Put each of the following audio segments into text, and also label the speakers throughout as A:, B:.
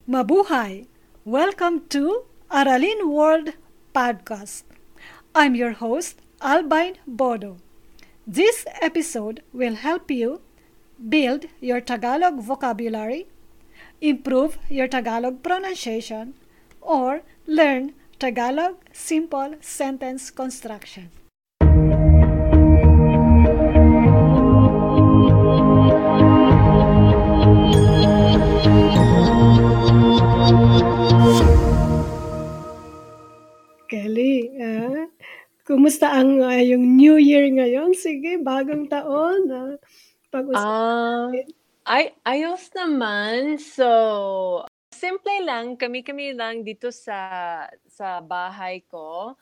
A: Mabuhay! Welcome to Aralin World Podcast. I'm your host, Albine Bodo. This episode will help you build your Tagalog vocabulary, improve your Tagalog pronunciation, or learn Tagalog simple sentence construction. Kelly, kumusta ang yung New Year ngayon? Sige, bagong taon. Pag-usapan.
B: Ayos naman. So, simple lang, kami-kami lang dito sa bahay ko.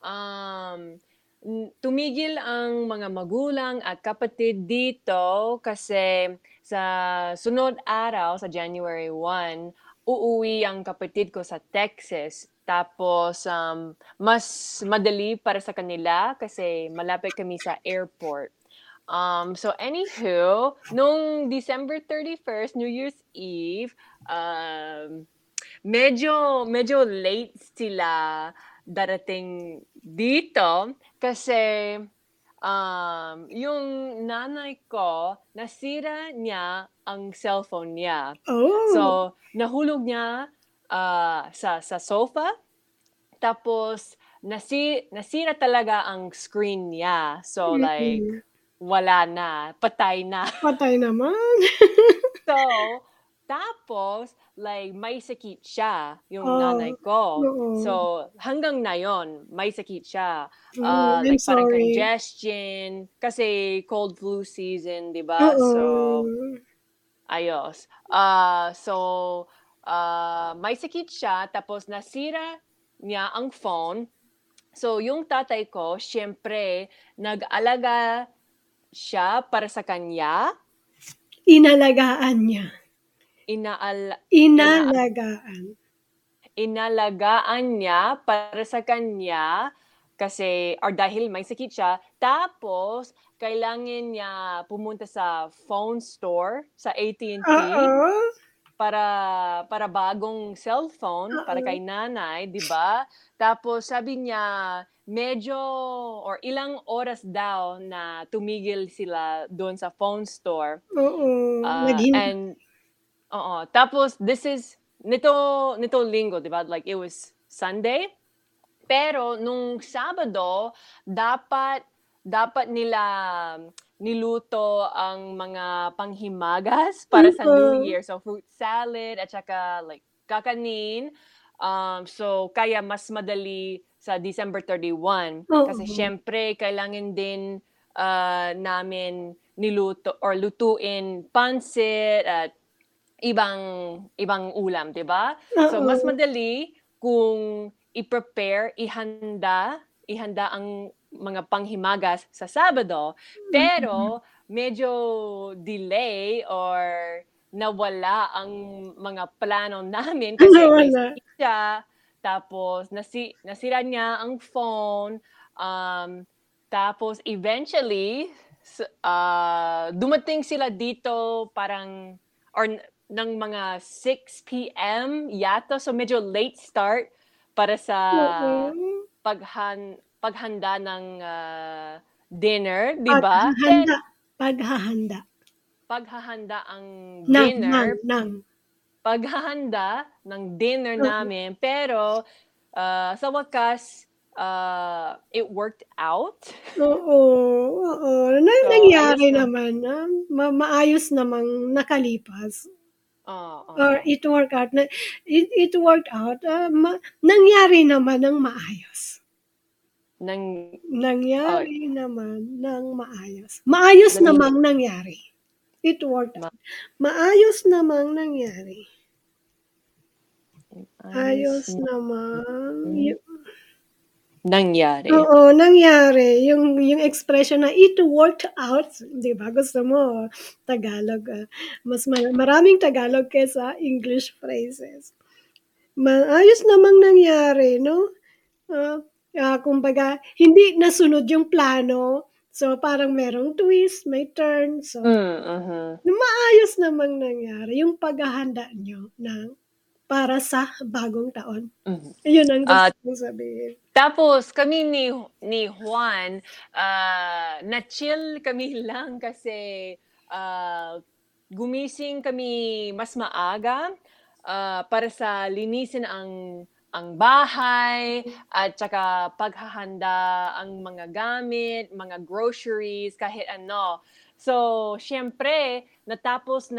B: Tumigil ang mga magulang at kapatid dito kasi sa sunod araw, sa January 1, uuwi ang kapatid ko sa Texas. Tapos, mas madali para sa kanila kasi malapit kami sa airport. So anywho, nung December 31st, New Year's Eve, medyo late sila darating dito kasi yung nanay ko, nasira niya ang cellphone niya.
A: Oh,
B: So, nahulog niya sa sofa, tapos nasira talaga ang screen niya. So, like, wala na, patay na.
A: patay naman.
B: So, tapos, like, may sakit siya, yung
A: Oh,
B: nanay ko.
A: oo.
B: So, hanggang na yon may sakit siya.
A: I'm
B: Like, parang
A: sorry.
B: congestion, kasi cold flu season, di ba?
A: Oo.
B: So, ayos. May sakit siya, tapos nasira niya ang phone. So, yung tatay ko, syempre, nag-alaga siya para sa kanya.
A: Inalagaan niya.
B: Inalagaan niya para sa kanya kasi or dahil may sakit siya. Tapos, kailangan niya pumunta sa phone store, sa AT&T, para bagong cellphone, para kay nanay, di ba? Tapos, sabi niya, medyo or ilang oras daw na tumigil sila doon sa phone store.
A: Oo.
B: Tapos, this is, nito linggo, di ba? Like, it was Sunday. Pero, nung Sabado, dapat nila niluto ang mga panghimagas para sa New Year. So, fruit salad at saka, like, kakanin. So, kaya mas madali sa December 31. Kasi, syempre, kailangan din namin niluto or lutuin pansit at ibang ulam, 'di ba? So mas madali kung i-prepare, ihanda ang mga panghimagas sa Sabado, pero medyo delay or nawala ang mga plano namin kasi may sakit siya, tapos nasira niya ang phone, tapos eventually dumating sila dito parang or ng mga 6 p.m. yata. So, medyo late start para sa paghanda ng dinner, di ba? Paghahanda ang dinner. Paghahanda ng dinner namin. Pero, sa wakas, it worked out.
A: Oo. Nangyari naman. Maayos namang nakalipas. Or it worked out. It worked out. Nangyari naman ng maayos. Nangyari naman ng maayos. Maayos namang nangyari. It worked out. Maayos namang nangyari. Ayos namang
B: nangyari.
A: Oo, nangyari. Yung expression na it worked out, di ba? Gusto mo Tagalog. Mas maraming Tagalog kaysa English phrases. Maayos namang nangyari, no? Kumbaga, hindi nasunod yung plano. So, parang merong twist, may turn. So, maayos namang nangyari yung paghahanda nyo ng para sa bagong taon.
B: Mhm.
A: Yun ang gusto kong sabihin.
B: Tapos kami ni Juan, na-chill kami lang kasi gumising kami mas maaga para sa linisin ang bahay at saka paghahanda ang mga gamit, mga groceries, kahit ano. So, siyempre, natapos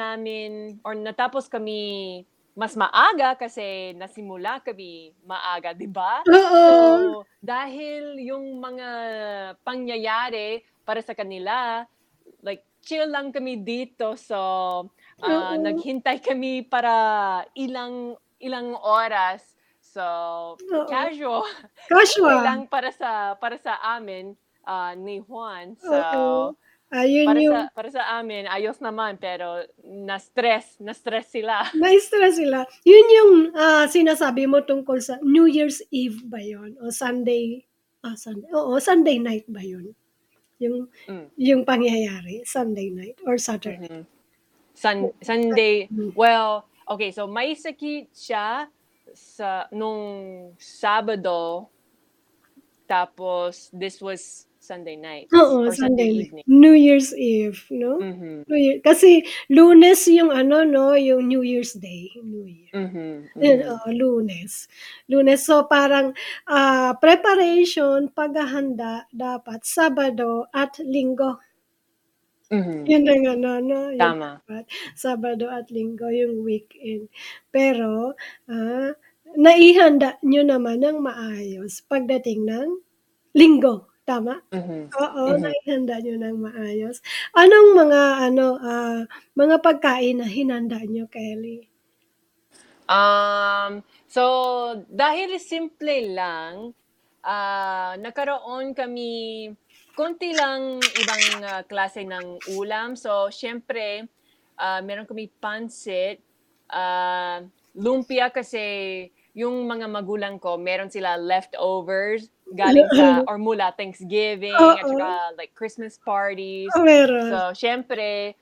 B: kami mas maaga kasi nasimula kami maaga, 'di ba? So,
A: Oo.
B: dahil yung mga pangyayari para sa kanila, like chill lang kami dito. So,
A: Oo.
B: naghintay kami para ilang oras. So,
A: Oo.
B: casual. Okay
A: Casual.
B: lang para sa amin ni Juan. So,
A: Oo. Ayun yung
B: para sa amin ayos naman pero na-stress sila.
A: na-stress sila. Yun yung sinasabi mo tungkol sa New Year's Eve ba yun? O Sunday? Sunday. Oo, Sunday night ba yun? Yung
B: Mm.
A: yung pangyayari, Sunday night or Saturday?
B: Mhm. Sunday, well, okay, so may sakit siya nung Sabado, tapos this was Sunday night
A: Oo,
B: or Sunday
A: Sunday night.
B: evening.
A: New Year's Eve, no?
B: Mhm.
A: Kasi Lunes yung ano, no, yung New Year's Day, New Year.
B: Mhm.
A: Yun,
B: Mhm.
A: Lunes. Lunes, so parang preparation, paghahanda dapat Sabado at Linggo.
B: Mhm.
A: Yun ang ano, no, yun
B: Tama.
A: dapat Sabado at Linggo yung weekend. Pero, naihanda niyo naman ng maayos pagdating ng Linggo, tama?
B: Mhm.
A: Oo,
B: Mhm.
A: naihanda niyo ng maayos. Anong mga ano, mga pagkain na hinanda niyo, Kelly?
B: So dahil simple lang, nagkaroon kami konti lang ibang klase ng ulam. So siyempre, meron kami pansit, lumpia kasi yung mga magulang ko meron sila leftovers galing sa or mula Thanksgiving at
A: Oo,
B: saka like Christmas parties.
A: meron.
B: So siyempre,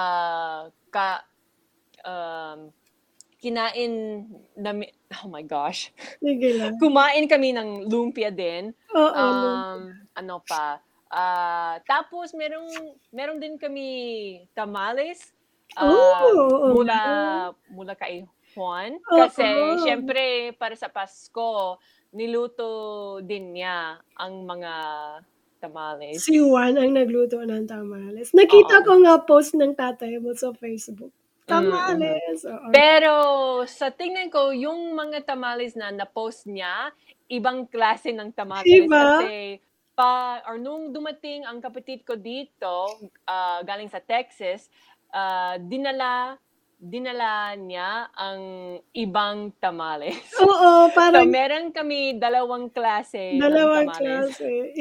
B: um, kinain oh my gosh.
A: Sige lang.
B: Kumain kami ng lumpia din.
A: Oo, lumpia.
B: Ano pa, tapos meron din kami tamales,
A: Oo
B: mula
A: nga.
B: mula kay Juan. Kasi
A: Oo.
B: siyempre para sa Pasko, niluto din niya ang mga tamales.
A: Si Juan ang nagluto ng tamales. Nakita
B: Oo.
A: ko nga post ng tatay mo sa Facebook.
B: Mhm.
A: Tamales, oo.
B: Pero sa tingin ko yung mga tamales na na-post niya, ibang klase ng tamales
A: Iba?
B: kasi nung dumating ang kapatid ko dito, galing sa Texas, dinala niya ang ibang tamales.
A: Oo,
B: So
A: parang
B: meron kami dalawang klase ng
A: dalawang
B: tamales.
A: klase.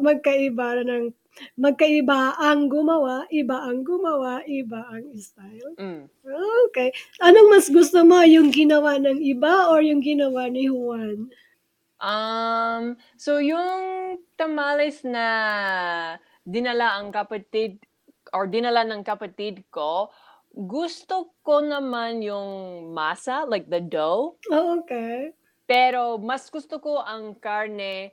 A: Magkaiba ang gumawa, iba ang style.
B: Mm.
A: Okey. Anong mas gusto mo, yung ginawa ng iba or yung ginawa ni Juan?
B: So yung tamales na dinala ng kapatid ko, gusto ko naman yung masa, like the dough,
A: Okey.
B: pero mas gusto ko ang karne,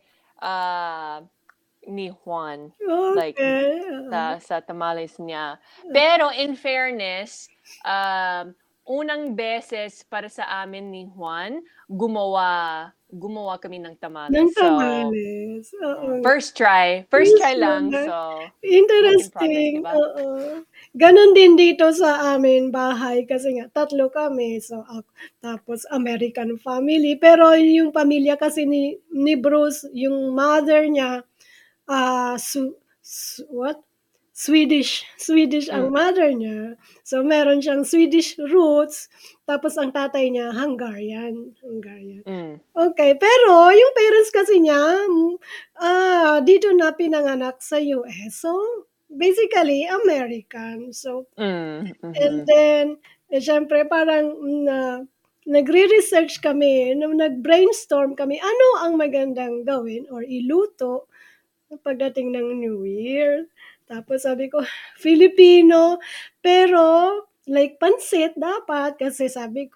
B: ni Juan, like
A: Okey, oo.
B: sa tamales niya. Pero in fairness, unang beses para sa amin ni Juan, gumawa kami ng
A: Ng
B: tamales. So,
A: tamales, oo.
B: first try
A: Gusto
B: lang.
A: na.
B: So, work in progress, 'di
A: Interesting,
B: ba?
A: oo. Gano'n din dito sa amin bahay kasi nga 3 kami, so tapos American family, pero yung pamilya kasi ni Bruce, yung mother niya, ah, su su what? Swedish ang
B: Hmm.
A: mother niya. So meron siyang Swedish roots, tapos ang tatay niya Hungarian.
B: Hmm.
A: Okey, pero yung parents kasi niya, dito na pinanganak sa US. So, basically American. So,
B: Hmm.
A: and
B: Mhm.
A: then, siyempre parang nagre-research kami, nag-brainstorm kami, ano ang magandang gawin or iluto pagdating ng New Year. Tapos sabi ko, Filipino, pero like pansit dapat kasi sabi ko,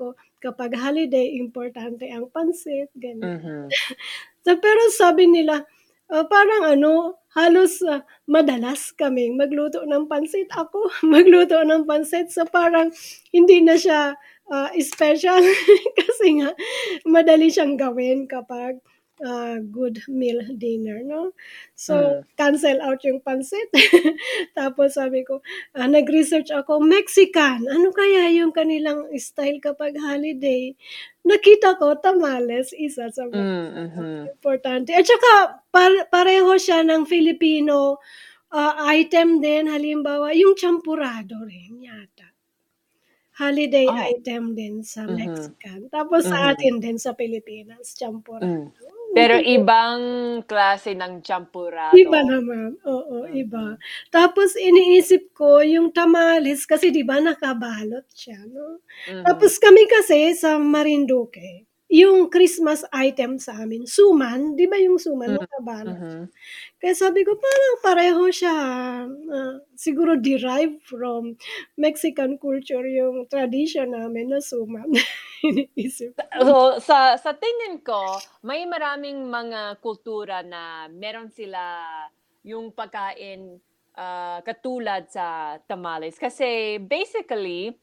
A: kapag holiday importante ang pansit, ganyan.
B: Mhm.
A: So, pero sabi nila, parang ano, halos, madalas kaming magluto ng pansit. Ako magluto ng pansit, so parang hindi na siya, special kasi nga madali siyang gawin kapag, good meal dinner 'no. So,
B: Hmm.
A: cancel out yung pansit. Tapos sabi ko, nag-research ako, Mexican, ano kaya yung kanilang style kapag holiday? Nakita ko tamales, isa sa mga
B: Mhm.
A: importante at saka pareho siya ng Filipino, item din halimbawa yung champurrado rin yata. Holiday
B: Oh.
A: item din sa
B: Mhm.
A: Mexican, tapos sa
B: Mhm.
A: atin din sa Pilipinas champurrado.
B: Hmm. Pero ibang klase ng
A: Iba
B: champurrado.
A: naman, oo, iba.
B: Mhm.
A: Tapos iniisip ko yung tamales kasi 'di ba nakabalot siya 'no.
B: Mhm.
A: Tapos kami kasi sa Marinduque, yung Christmas item sa'min suman, 'di ba yung suman
B: Hmm.
A: nakabalot siya.
B: Mhm.
A: Kaya sabi ko parang pareho siya, siguro derived from Mexican culture yung tradition namin na suman, iniisip ko.
B: So, sa tingin ko, may maraming mga kultura na meron sila yung pagkain, katulad sa tamales. Kasi basically,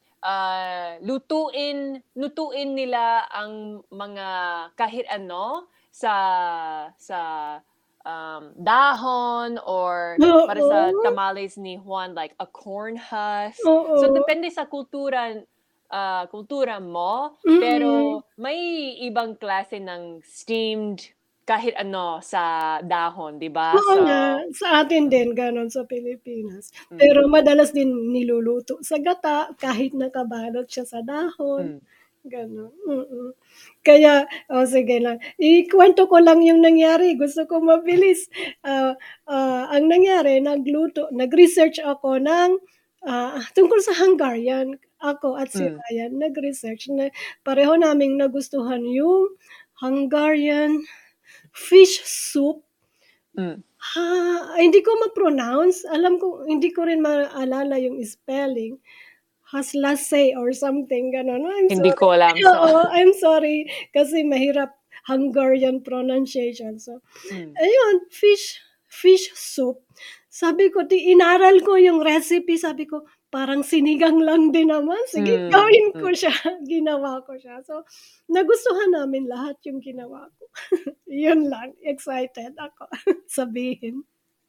B: lutuin nila ang mga kahit ano sa, dahon or para sa
A: Oo,
B: tamales ni Juan, like a corn husk. So,
A: oo,
B: depende sa kultura mo.
A: mm.
B: Pero may ibang klase ng steamed kahit ano sa dahon, 'di ba?
A: Oo
B: So
A: nga, sa atin
B: mm,
A: din gano'n sa Pilipinas. Pero
B: mhm,
A: madalas din niluluto sa gata kahit nakabalot siya sa dahon,
B: hmm,
A: gano'n, Kaya sige lang, ikuwento ko lang yung nangyari, gusto ko mabilis. Ang nangyari nag-research ako ng, tungkol sa Hungarian. Ako at si
B: hmm,
A: Ryan nag-research na pareho naming nagustuhan yung Hungarian fish soup.
B: hmm.
A: Hindi ko ma-pronounce, alam ko hindi ko rin maalala yung spelling, Haslase or something gano'n. I'm
B: Hindi
A: sorry.
B: ko alam so
A: Oo, I'm sorry kasi mahirap Hungarian pronunciation. So,
B: hmm,
A: ayun, fish soup. Sabi ko inaral ko yung recipe, sabi ko, "Parang sinigang lang din naman, sige
B: hmm,
A: gawin ko
B: hmm.
A: siya." Ginawa ko siya. So, nagustuhan namin lahat yung ginawa ko. Yun lang, excited ako sabihin.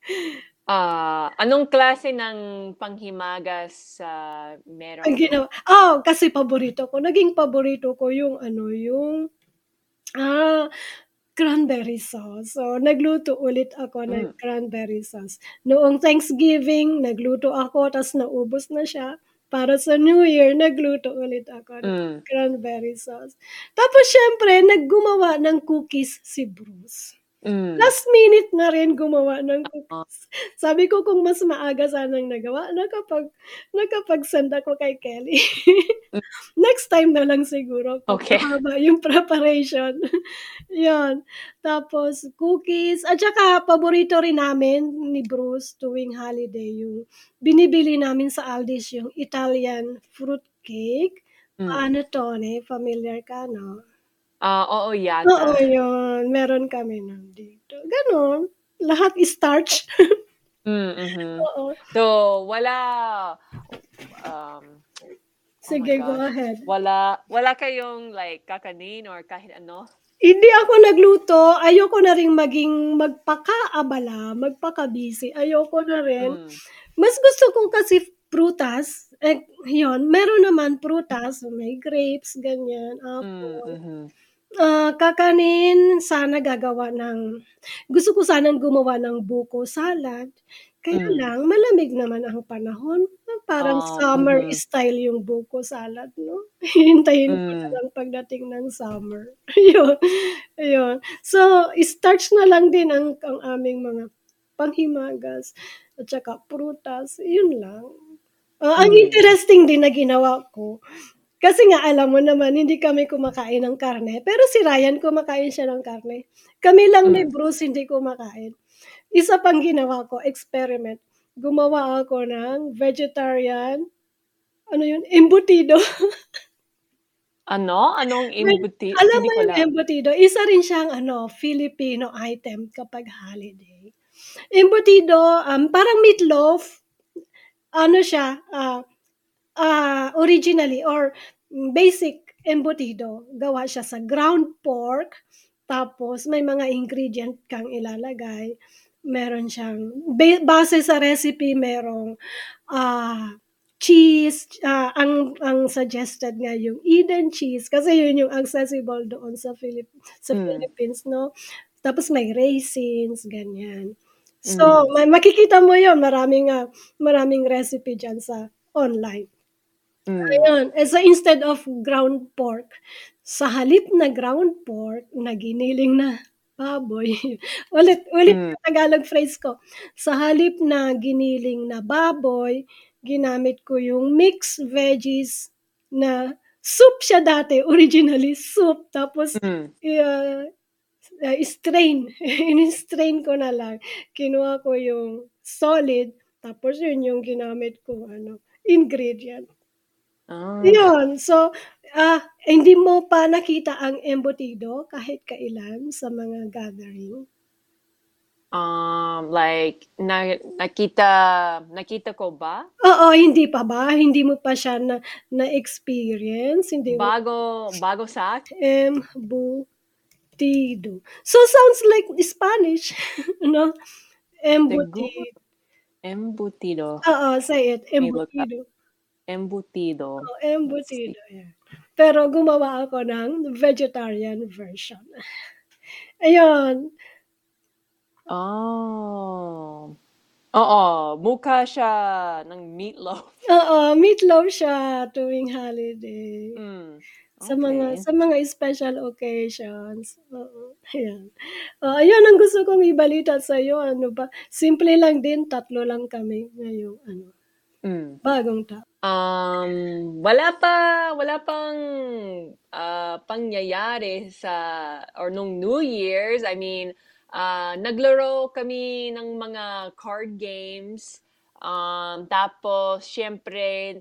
B: Anong klase ng panghimagas,
A: Ang
B: meron?
A: ginawa kasi naging paborito ko yung ano, yung, ah, cranberry sauce. So, nagluto ulit ako ng
B: Hmm,
A: cranberry sauce. Noong Thanksgiving nagluto ako ta's naubos na siya. Para sa New Year nagluto ulit ako ng
B: hmm.
A: cranberry sauce. Tapos siyempre gumawa ng cookies si Bruce.
B: Hmm.
A: Last minute na rin gumawa ng
B: Oh,
A: cookies. Sabi ko kung mas maaga sanang nagawa nakapag-send ako kay Kelly.
B: hmm,
A: Next time na lang siguro kung
B: okey.
A: mahaba yung preparation. 'Yon. Tapos cookies at saka paborito rin namin ni Bruce tuwing holiday yung binibili namin sa Aldi's yung Italian fruit cake,
B: Hmm.
A: panettone, familiar ka 'no?
B: Oo yata.
A: Oo, 'yun meron kami nun dito, gano'n. Lahat starch.
B: Mhm.
A: Oo,
B: So, wala, um, oh my
A: sige go
B: gosh,
A: ahead.
B: wala kayong like kakanin or kahit ano?
A: Hindi ako nagluto, ayoko na ring magpakaabala, magpaka-busy, ayoko na rin.
B: Hmm,
A: Mas gusto ko kasi prutas, 'yun meron naman prutas, may grapes ganyan, apple.
B: mhm,
A: Kakanin sana gusto ko sanang gumawa ng buko salad, kaya
B: hmm.
A: lang malamig naman ang panahon, parang summer
B: Mhm,
A: style yung buko salad 'no, hihintayin ko na
B: hmm,
A: lang pagdating ng summer, ayun, ayun. So, starch na lang din ang aming mga panghimagas at saka prutas, yun lang. Ang
B: hmm,
A: interesting din na ginawa ko kasi nga alam mo naman hindi kami kumakain ng karne, pero si Ryan kumakain siya ng karne. Kami lang ni
B: hmm.
A: Bruce hindi kumakain. Isa pang ginawa ko, experiment, gumawa ako ng vegetarian, ano yun, embutido.
B: Ano? Anong
A: Alam
B: hindi
A: mo
B: ko
A: yung
B: alam.
A: embutido, isa rin siyang Filipino item kapag holiday. Embutido, parang meatloaf, ano siya, originally or basic embutido, gawa siya sa ground pork, tapos may mga ingredient kang ilalagay. Meron siyang base sa recipe merong cheese, ang suggested nga yung Eden cheese kasi yun yung accessible doon sa
B: Hmm,
A: Philippines, 'no. Tapos may raisins, ganyan. So,
B: hmm,
A: makikita mo yun, maraming recipe diyan sa online.
B: hmm,
A: Ayun, so instead of ground pork, sa halip na ground pork na giniling na baboy, ulit ulit
B: hmm.
A: yung Tagalog phrase ko. Sa halip na giniling na baboy, ginamit ko yung mixed veggies na soup siya dati, originally soup, tapos
B: Hmm.
A: ah, strain, ini-strain ko na lang. Kinuha ko yung solid, tapos yun yung ginamit kong ingredient.
B: Ah,
A: Yun, so, hindi mo pa nakita ang embutido kahit kailan sa mga gathering?
B: like nakita nakita ko ba?
A: Oo, hindi pa ba? Hindi mo pa siya na-experience? Hindi mo
B: Bago sa
A: embutido. So, sounds like Spanish, no?
B: siguro
A: Embutido.
B: embutido.
A: Oo, say it,
B: Let me look up.
A: embutido.
B: Embutido.
A: Oo,
B: Let's see.
A: embutido, yan. Pero gumawa ako ng vegetarian version. Ayun.
B: Oh. Oo, mukha siya ng meatloaf.
A: Oo, meatloaf siya tuwing holiday.
B: Hmm,
A: Sa mga
B: okey.
A: sa mga special occasions, oo, ayan. Ayun ang gusto kong ibalita sa'yo, ano ba, simple lang din, 3 lang kami ngayong
B: Hmm.
A: bagong taon.
B: Wala pang, pangyayari sa or nung New Year's. I mean, naglaro kami ng mga card games, tapos siyempre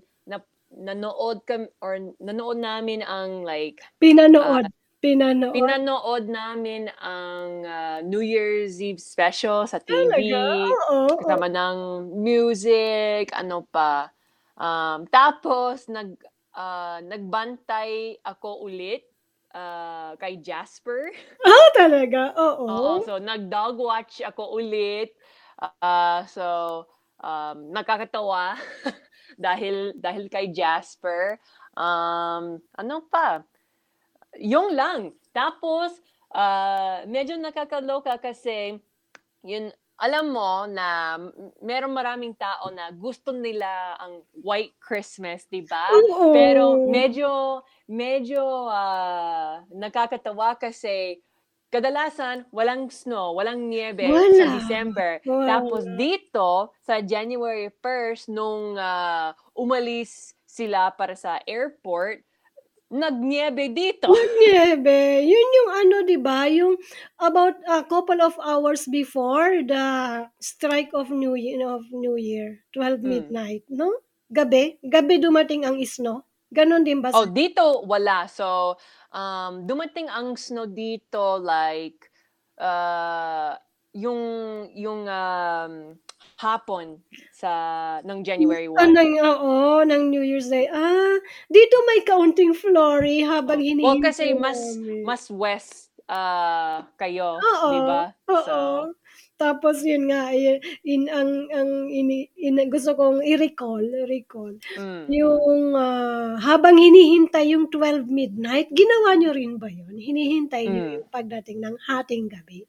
B: nanood namin ang like, ah,
A: Pinanood, pinanood,
B: pinanood namin ang, New Year's Eve special sa TV,
A: talaga? Oo, oo.
B: kasama ng music, ano pa. Tapos nagbantay ako ulit, kay Jasper.
A: Talaga?
B: Oo,
A: Oo.
B: so nag-dog watch ako ulit. So, nakakatawa dahil kay Jasper. Ano pa? Yung lang. Tapos, medyo nakakaloka kasi yun, alam mo na merong maraming tao na gusto nila ang White Christmas, 'di ba? Pero
A: Oo.
B: medyo, nakakatawa kasi kadalasan walang snow, walang niyebe sa
A: Wala,
B: December. Tapos
A: wala.
B: dito sa January 1 nung, umalis sila para sa airport, nagniyebe dito.
A: Nagyebe, yun yung 'di ba, yung about a couple of hours before the strike of New Year, 12
B: Hmm.
A: midnight, 'no? Gabi dumating ang snow, gano'n din ba
B: Oh,
A: sa
B: dito wala. So, dumating ang snow dito like, yung hapon ng January 1.
A: ng New Year's Day. Dito may kaunting flurry habang
B: Oh, well,
A: hinihintay
B: kasi
A: namin.
B: mas west, kayo, 'di
A: Oo,
B: ba?
A: oo.
B: So,
A: Tapos yun nga, in ang gusto kong i-recall
B: hmm,
A: yung, habang hinihintay yung 12 midnight, ginawa niyo rin ba yun? Hinihintay niyo
B: hmm,
A: yung pagdating ng hating gabi?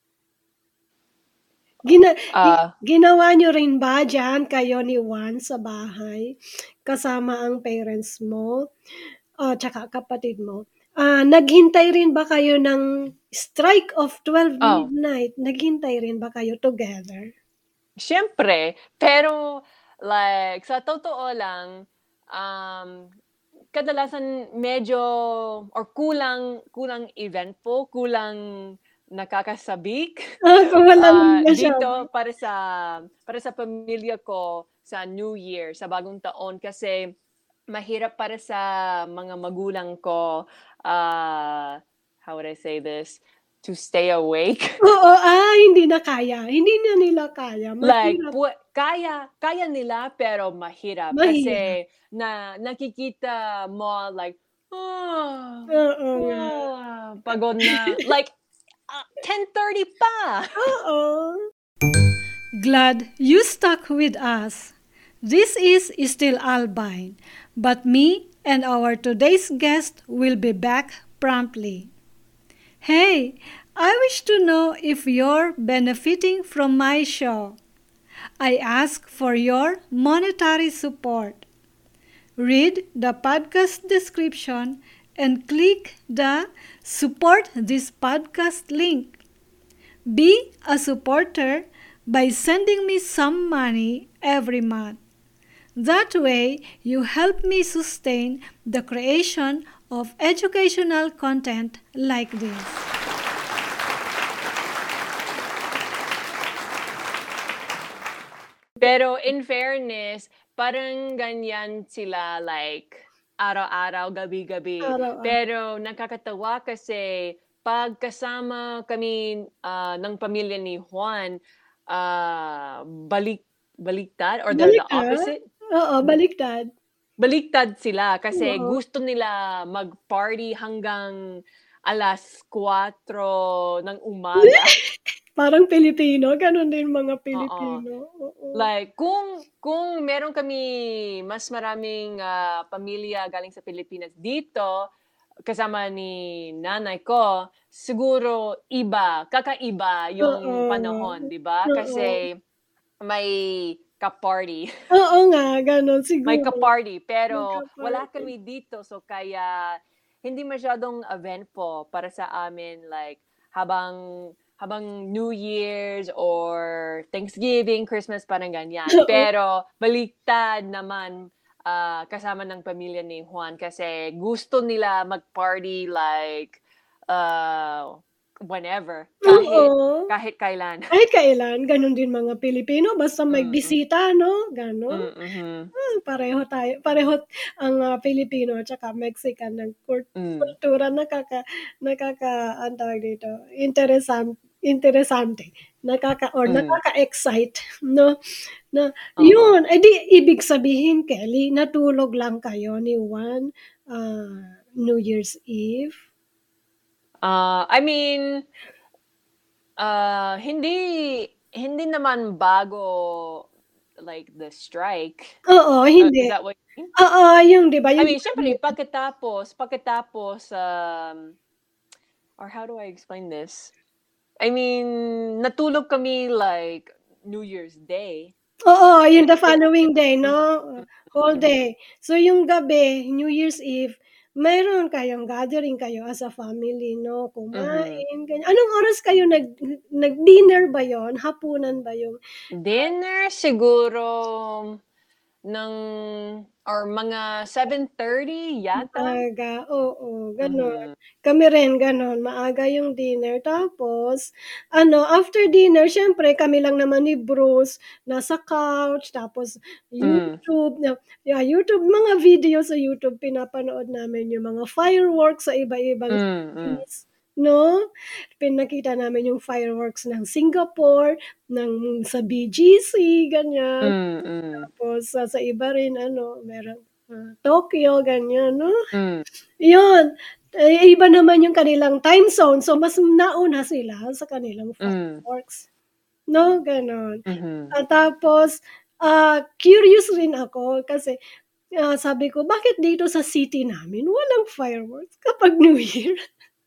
A: Gina gi
B: ah,
A: Ginawa niyo rin ba diyan kayo ni Juan sa bahay, kasama ang parents mo, tsaka kapatid mo? Naghintay rin ba kayo ng strike of 12
B: oh,
A: midnight, naghintay rin ba kayo together?
B: siyempre. Pero like sa totoo lang, um, kadalasan medyo or kulang kulang eventful, kulang nakakasabik.
A: Kung walang masyado.
B: Dito para sa pamilya ko sa New Year, sa Bagong Taon kasi mahirap para sa mga magulang ko, how would I say this? To stay awake.
A: Oo, hindi na kaya. Hindi na nila kaya,
B: Like,
A: mahirap.
B: kaya nila pero mahirap
A: Mahirap,
B: kasi nakikita mo like,
A: oo nga.
B: pagod na. Like, 10:30 pa.
A: Oo. Glad you stuck with us. This is still Albine, but me and our today's guest will be back promptly. Hey, I wish to know if you're benefiting from my show. I ask for your monetary support. Read the podcast description and click the Support this podcast link. Be a supporter by sending me some money every month. That way, you help me sustain the creation of educational content like this.
B: Pero in fairness, parang ganyan sila like araw-araw, gabi-gabi.
A: Araw-araw.
B: Pero nakakatawa kasi 'pag kasama kami, ng pamilya ni Juan, baliktad or they're the
A: Baliktad?
B: opposite?
A: Oo, baliktad.
B: Baliktad sila kasi
A: Oo.
B: gusto nila mag-party hanggang 4:00 ng umaga.
A: Parang Pilipino, gano'n din mga
B: Oo.
A: Pilipino, oo.
B: Like kung meron kami mas maraming, pamilya galing sa Pilipinas dito, kasama ni nanay ko, siguro kakaiba yung
A: Oo,
B: panahon, 'di ba?
A: oo.
B: Kasi may ka-party,
A: Oo nga, gano'n
B: may
A: siguro,
B: ka-party pero wala
A: magka-party.
B: kami dito so kaya hindi masyadong eventful para sa amin like habang habang New Year's or Thanksgiving, Christmas, parang ganyan.
A: Oo,
B: Pero baliktad naman, kasama ng pamilya ni Juan kasi gusto nila mag-party like, whenever, kahit
A: oo.
B: kahit kailan.
A: Kahit kailan, gano'n din mga Pilipino basta may
B: Mm,
A: bisita 'no, gano'n.
B: mhm,
A: Pareho ang, Pilipino at saka Mexican ng
B: hmm,
A: kultura anong tawag dito, interesante,
B: hmm,
A: nakaka-excite 'no, na
B: oo.
A: 'yun, ibig sabihin Kelly natulog lang kayo ni Juan, New Year's Eve?
B: I mean, hindi hindi naman bago like the strike.
A: Oo,
B: Is
A: hindi.
B: that what you mean?
A: Oo, yung 'di ba
B: I
A: yung
B: mean, siyempre pagkatapos, or how do I explain this? I mean, natulog kami like New Year's Day.
A: oo, yung
B: It
A: the
B: it
A: following day
B: mm,
A: 'no, whole
B: mhm,
A: day. So yung gabi, New Year's Eve, meron kayong gathering kayo as a family 'no,
B: mhm.
A: kumain ganyan. Anong oras kayo nag-dinner ba yun, hapunan ba yung
B: Dinner siguro ng or mga 7:30 yata?
A: maaga? Oo, gano'n.
B: Mhm,
A: Kami rin gano'n, maaga yung dinner tapos ano, after dinner siyempre kami lang naman ni Bruce nasa couch tapos
B: hmm,
A: YouTube, mga video sa YouTube pinapanood namin yung mga fireworks sa iba-ibang
B: mm,
A: cities, 'no? Pinakita namin yung fireworks ng Singapore, sa BGC, ganyan.
B: mm,
A: Tapos, sa iba rin ano, meron, Tokyo, ganyan 'no?
B: hmm,
A: 'Yun, iba naman yung kanilang time zone, so mas nauna sila sa kanilang
B: hmm,
A: fireworks, 'no, gano'n.
B: mhm.
A: Tapos, curious rin ako kasi, sabi ko, "Bakit dito sa city namin walang fireworks kapag New Year?"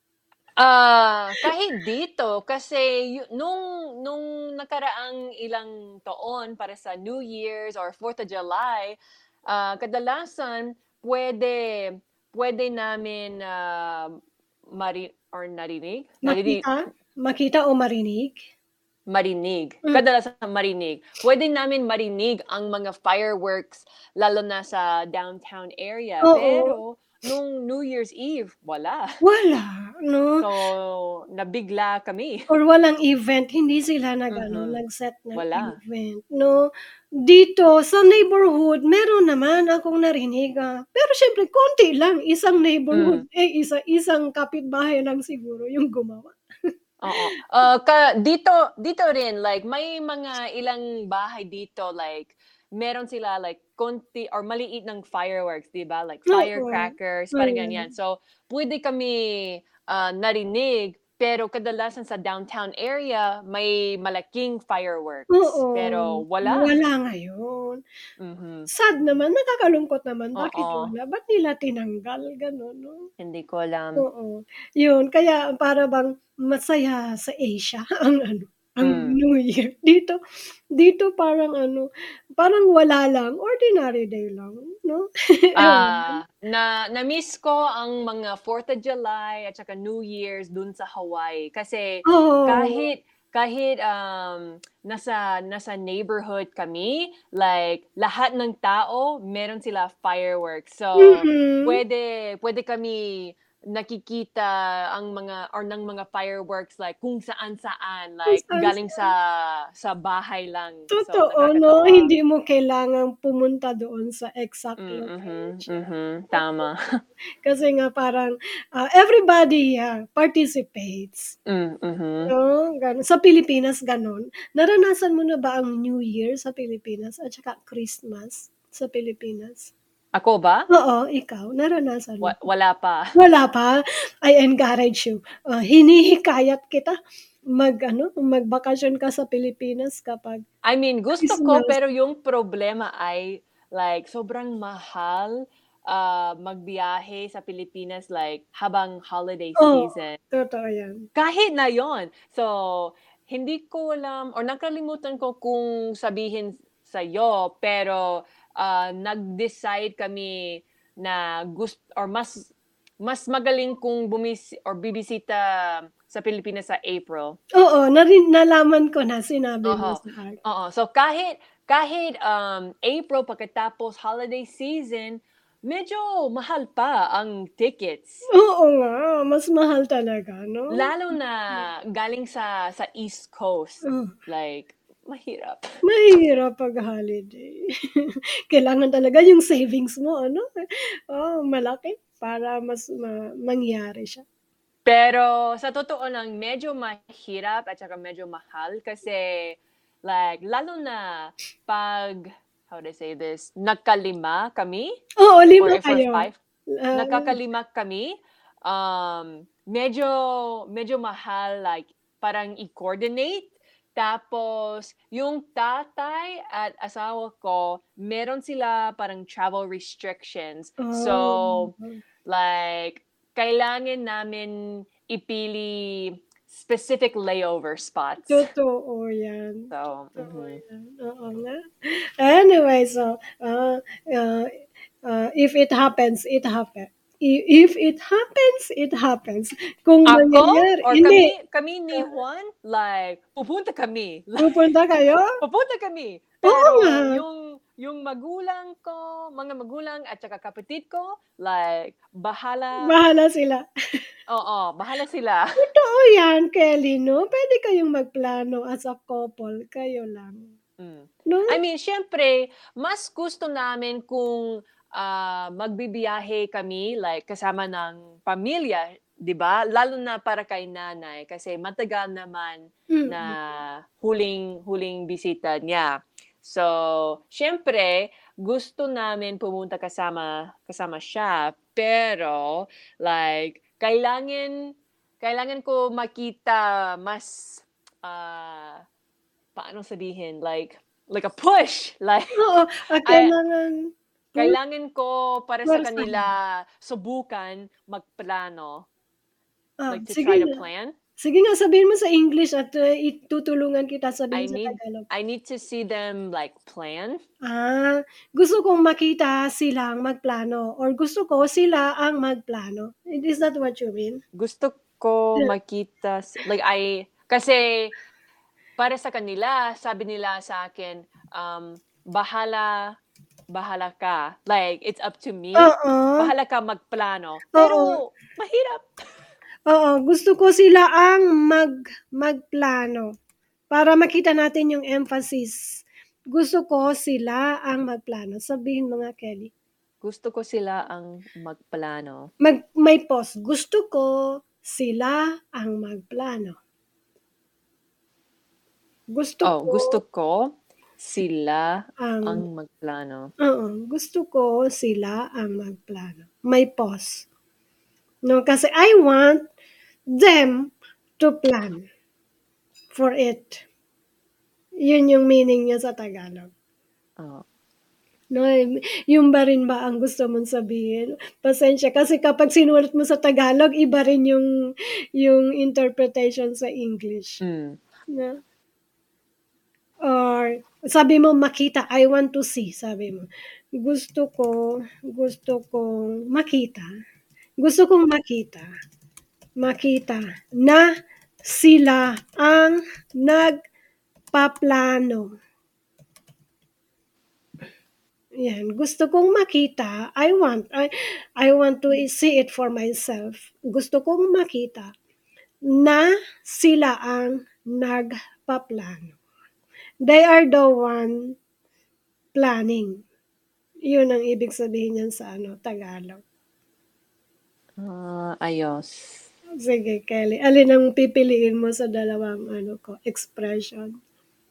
B: Kahit dito kasi nung nakaraang ilang taon para sa New Year's or 4th of July, kadalasan puwede puwede namin, narinig? Narinig
A: Makita makita o marinig? Hmm,
B: kadalasan marinig. Puwede namin marinig ang mga fireworks lalo na sa downtown area,
A: oo,
B: pero nung New Year's Eve, wala.
A: wala 'no?
B: So, nabigla kami.
A: Or walang event, hindi sila
B: Mhm.
A: nag-set ng
B: Wala.
A: event 'no. Dito sa neighborhood meron naman akong narinig, pero siyempre konti lang, isang neighborhood,
B: Hmm.
A: isa-isang kapitbahay lang siguro yung gumawa.
B: Oo. Dito rin like may mga ilang bahay dito like meron sila like konti or maliit ng fireworks, 'di ba? Like
A: Oo,
B: firecrackers, parang
A: ayan.
B: ganyan. So, puwede kami, narinig, pero kadalasan sa downtown area may malaking fireworks,
A: Oo,
B: pero wala.
A: wala ngayon.
B: Mhm.
A: Sad naman, nakakalungkot naman, bakit
B: Oo,
A: wala, ba't nila tinanggal gano'n 'no?
B: hindi ko alam.
A: Oo, yun kaya para bang masaya sa Asia ang
B: Hmm.
A: New Year. Dito parang parang wala lang, ordinary day lang 'no? Ewan.
B: Na-miss ko ang mga 4th of July at saka New Year's dun sa Hawaii kasi
A: Oo,
B: kahit kahit, nasa neighborhood kami, like lahat ng tao meron sila fireworks. So,
A: mm.
B: pwede kami nakikita ang mga or ng mga fireworks like kung saan-saan,
A: Kung
B: like
A: saan
B: galing sa bahay lang. So,
A: totoo 'no,
B: nakakatuwa.
A: hindi mo kailangang pumunta doon sa exact location.
B: Tama.
A: Kasi nga parang, everybody, participates.
B: Mhm.
A: 'No, gano'n. Sa Pilipinas gano'n. Naranasan mo na ba ang New Year sa Pilipinas at saka Christmas sa Pilipinas?
B: Ako ba?
A: Oo, ikaw naranasan mo?
B: Wala pa.
A: Wala pa? I encourage you, hinihikayat kita magbakasyon ka sa Pilipinas kapag
B: I mean, gusto ko
A: Christmas.
B: pero yung problema ay like sobrang mahal, magbiyahe sa Pilipinas like habang holiday
A: Oo,
B: season.
A: totoo 'yan.
B: Kahit na yon. So, hindi ko alam or nakalimutan ko kung sabihin sa'yo pero, nag-decide kami na or mas magaling kung or bibisita sa Pilipinas sa April.
A: Oo, nalaman ko na, sinabi mo
B: Oo,
A: sa akin.
B: oo. So kahit, April pagkatapos holiday season, medyo mahal pa ang tickets.
A: Oo nga, mas mahal talaga 'no?
B: Lalo na galing sa East Coast,
A: Oh,
B: like mahirap.
A: mahirap 'pag holiday. Kailangan talaga yung savings mo malaki para mas mangyari siya.
B: Pero sa totoo lang medyo mahirap at saka medyo mahal kasi like lalo na 'pag, how do I say this, nagkalima kami
A: Oo,
B: or
A: 5
B: if we're
A: kayo.
B: 5,
A: Ah,
B: nagkakalima kami, medyo medyo mahal like parang i-coordinate. Tapos yung tatay at asawa ko meron sila parang travel restrictions. So,
A: oh,
B: like kailangan namin ipili specific layover spots.
A: totoo 'yan,
B: So,
A: totoo
B: mhm.
A: 'yan, oo nga. Anyway, so, uh, if it happens, it if it happens, it happens. Kung
B: Ako
A: mangyayari
B: or
A: hindi,
B: kami ni Juan, like pupunta kami.
A: pupunta kayo?
B: Pupunta kami,
A: Oo nga,
B: pero yung magulang ko, mga magulang at saka kapatid ko, like bahala,
A: bahala sila.
B: oo, bahala sila.
A: Totoo 'yan, Kelly 'no, puwede kayong magplano as a couple, kayo lang,
B: Hmm.
A: 'no?
B: I mean siyempre mas gusto namin kung, magbibiyahe kami like kasama ng pamilya, 'di ba? Lalo na para kay nanay kasi matagal naman na
A: Mm.
B: huling bisita niya. So, siyempre gusto namin pumunta kasama kasama siya, pero like kailangan ko makita mas, paano sabihin, like a push, like
A: Oo,
B: ay
A: kailangan
B: kailangan ko para sa kanila
A: puwersahan.
B: subukan magplano, like to
A: Sige
B: try to
A: nga.
B: plan.
A: Sige nga, sabihin mo sa English at, tutulungan kita
B: I
A: sabihin sa
B: need
A: Tagalog.
B: I need to see them like plan.
A: Gusto kong makita silang magplano or gusto ko sila ang magplano. Is that what you mean?
B: Gusto ko makita like kasi para sa kanila sabi nila sa akin, "Bahala bahala ka, like it's up to me,
A: Oo,
B: bahala ka magplano."
A: oo.
B: Pero mahirap.
A: Oo, gusto ko sila ang magplano. Para makita natin yung emphasis. Gusto ko sila ang magplano. Sabihin mo nga, Kelly.
B: Gusto ko sila ang magplano.
A: May pause. Gusto ko sila ang magplano. Gusto
B: ko sila
A: ang
B: magplano.
A: gusto ko sila ang magplano. May pause. No, kasi I want them to plan for it. Yun yung meaning niya sa Tagalog.
B: Oh.
A: No, yung ba rin ba ang gusto mong sabihin? Pasensya kasi kapag sinulat mo sa Tagalog, iba rin yung interpretation sa English. No? Or sabi mo makita, I want to see, sabi mo. Gusto kong makita. Gusto kong makita na sila ang nagpaplano. Yan, gusto kong makita, I want to see it for myself. Gusto kong makita na sila ang nagpaplano. They are the one planning. Yun ang ibig sabihin niyan sa Tagalog.
B: Ayos.
A: Sige, Kelly. Alin ang pipiliin mo sa dalawang expression?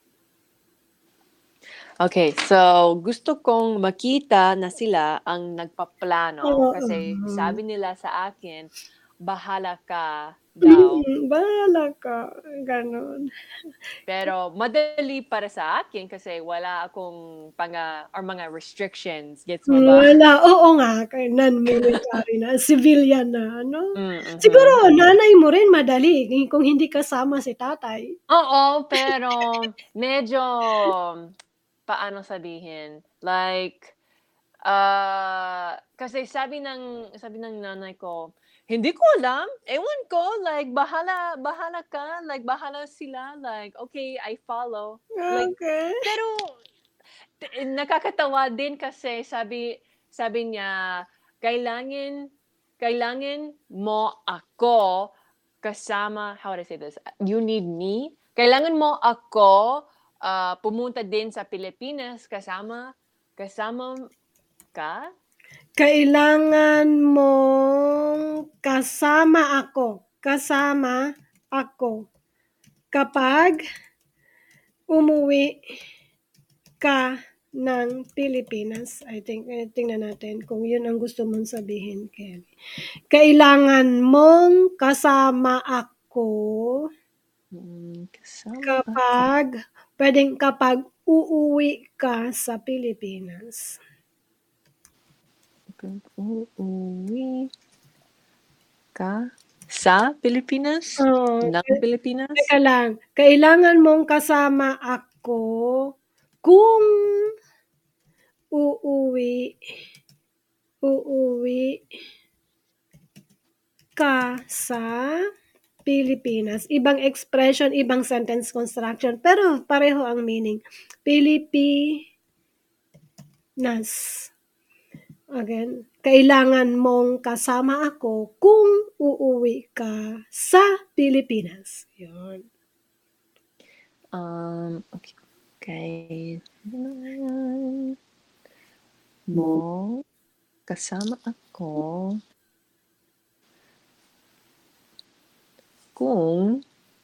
B: Okay, so gusto kong makita na sila ang nagpaplano kasi sabi nila sa akin, bahala ka daw.
A: Bahala ka. Ganon.
B: Pero madali para sa akin kasi wala akong mga restrictions. Gets mo ba?
A: Wala. Oo nga. Non-military na. Civilian na.
B: Mhm.
A: Siguro, nanay mo rin madali kung hindi kasama si tatay.
B: Oo, pero medyo, paano sabihin, like, kasi sabi ng nanay ko, hindi ko alam, ewan ko, like, bahala ka, like, bahala sila, like, okay, I follow. Like,
A: Okay.
B: pero, nakakatawa din kasi sabi niya, kailangan mo ako kasama, how would I say this? You need me? Kailangan mo ako pumunta din sa Pilipinas kasama ka?
A: Kailangan mong kasama ako kapag umuwi ka ng Pilipinas. I think, tingnan natin kung yun ang gusto mong sabihin, Kelly. Kailangan mong kasama ako kapag uuwi ka sa Pilipinas.
B: Uuwi ka sa Pilipinas? Ng Pilipinas?
A: Teka lang. Kailangan mong kasama ako kung uuwi ka sa Pilipinas. Ibang expression, ibang sentence construction, pero pareho ang meaning. Pilipinas. Again, kailangan mong kasama ako kung uuwi ka sa Pilipinas. Yun.
B: Okay. Mo kasama ako kung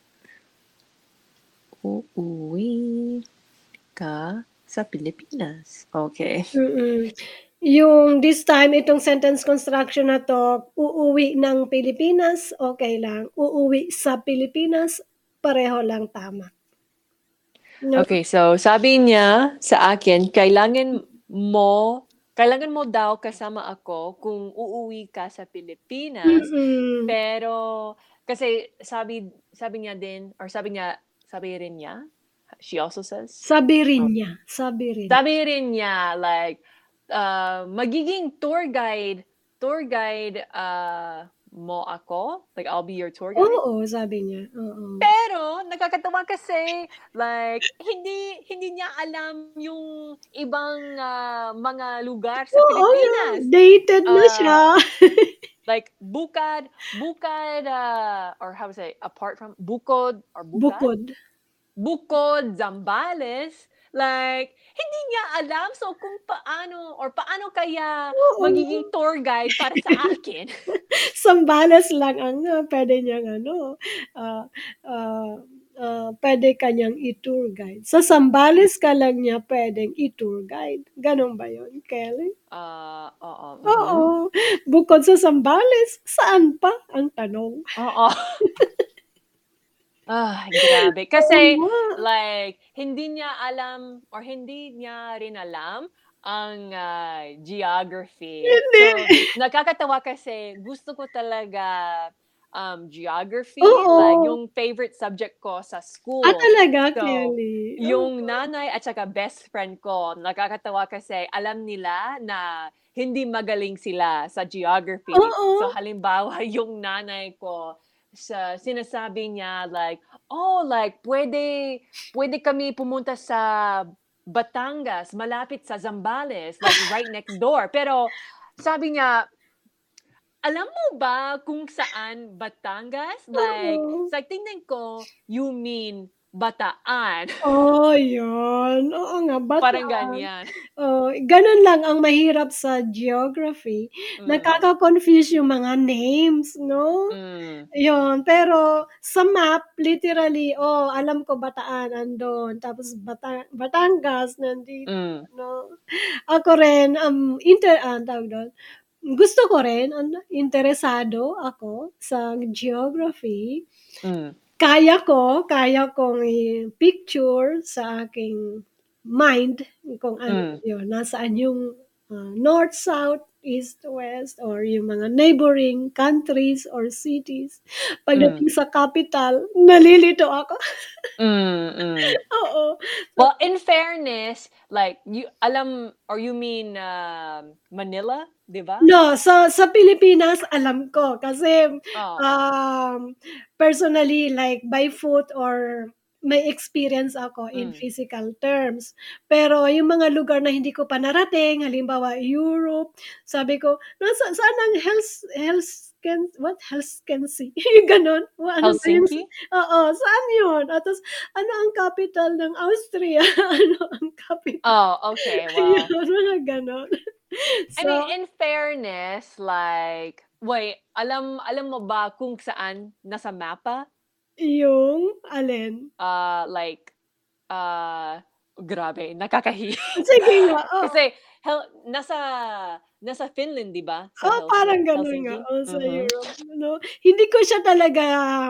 B: uuwi ka sa Pilipinas. Okay.
A: Yung this time, itong sentence construction na to, uuwi ng Pilipinas, okay lang. Uuwi sa Pilipinas, pareho lang tama. No?
B: Okay, so sabi niya sa akin, kailangan mo daw kasama ako kung uuwi ka sa Pilipinas. Pero kasi sabi rin niya, she also says?
A: Sabi rin niya,
B: like, magiging tour guide mo ako? Like, I'll be your tour guide?
A: Oo, sabi niya. Oo.
B: Pero, nakakatawa kasi like hindi niya alam yung ibang, mga lugar sa
A: Oo nga,
B: Pilipinas.
A: dated na siya.
B: Ah, like bukad, or how to say, apart from bukod?
A: Bukod.
B: Bukod, Zambales, like hindi niya alam. So kung paano kaya
A: Oo.
B: magiging tour guide para sa akin?
A: Sambales lang ang, puwede niyang ano, ah, ah, puwede ka niyang i-tour guide. Sa Sambales ka lang niya puwedeng i-tour guide, gano'n ba 'yun, Kelly?
B: Oo,
A: Oo, bukod sa Sambales, saan pa ang tanong?
B: Oo. Grabe.
A: Oo
B: Kasi
A: nga.
B: like hindi niya alam or hindi niya rin alam ang, geography.
A: Hindi.
B: So, nakakatawa kasi gusto ko talaga, geography, like
A: Oo.
B: yung favorite subject ko sa
A: Ah,
B: school.
A: talaga,
B: So,
A: Kelly?
B: yung nanay at saka best friend ko, nakakatawa kasi alam nila na hindi magaling sila sa geography.
A: Oo.
B: So, halimbawa yung nanay ko sinasabi niya like, "Oh, like pwede kami pumunta sa Batangas, malapit sa Zambales, like right next door." Pero sabi niya, "Alam mo ba kung saan Batangas?" Like,
A: Oo.
B: sa tingin ko, "You mean Bataan."
A: Oh, 'yun. Oo nga,
B: Parang
A: Bataan.
B: ganyan.
A: Oo, gano'n lang ang mahirap sa geography,
B: Mm,
A: nakaka-confuse yung mga names 'no?
B: hmm,
A: 'Yun, pero sa map literally, oh, alam ko Bataan andun, tapos Batangas nandito
B: hmm,
A: 'no. Ako rin, tawag dun, gusto ko rin, interesado ako sa geography.
B: hmm,
A: Kaya kong i-picture sa aking mind kung ano
B: hmm,
A: yun, nasaan yung, north, south, east, west, or yung mga neighboring countries or cities.
B: hmm,
A: Pagdating sa capital, nalilito ako.
B: hmm.
A: Oo. So
B: Well, in fairness, like you mean, Manila, 'di ba?
A: no, sa Pilipinas alam ko kasi,
B: Oo,
A: um, personally like by foot or may experience ako in
B: hmm,
A: physical terms. Pero yung mga lugar na hindi ko pa narating, halimbawa Europe, sabi ko, saan ang Helsinki yung gano'n. O ano ba yung
B: Helsinki?
A: oo, saan yun? Tapos ano ang capital ng Austria? Ano ang capital
B: Oh, okay,
A: yun,
B: well,
A: mga gano'n.
B: I mean,
A: So
B: in fairness, like wait, alam mo ba kung saan nasa mapa?
A: yung alin?
B: Like, ah, grabe nakakahiya.
A: Sige nga, oo.
B: Kasi nasa nasa Finland, 'di ba, sa
A: Parang gano'n nga,
B: Helsinki?
A: oo, sa
B: Mhm,
A: Europe, ano. Hindi ko siya talaga,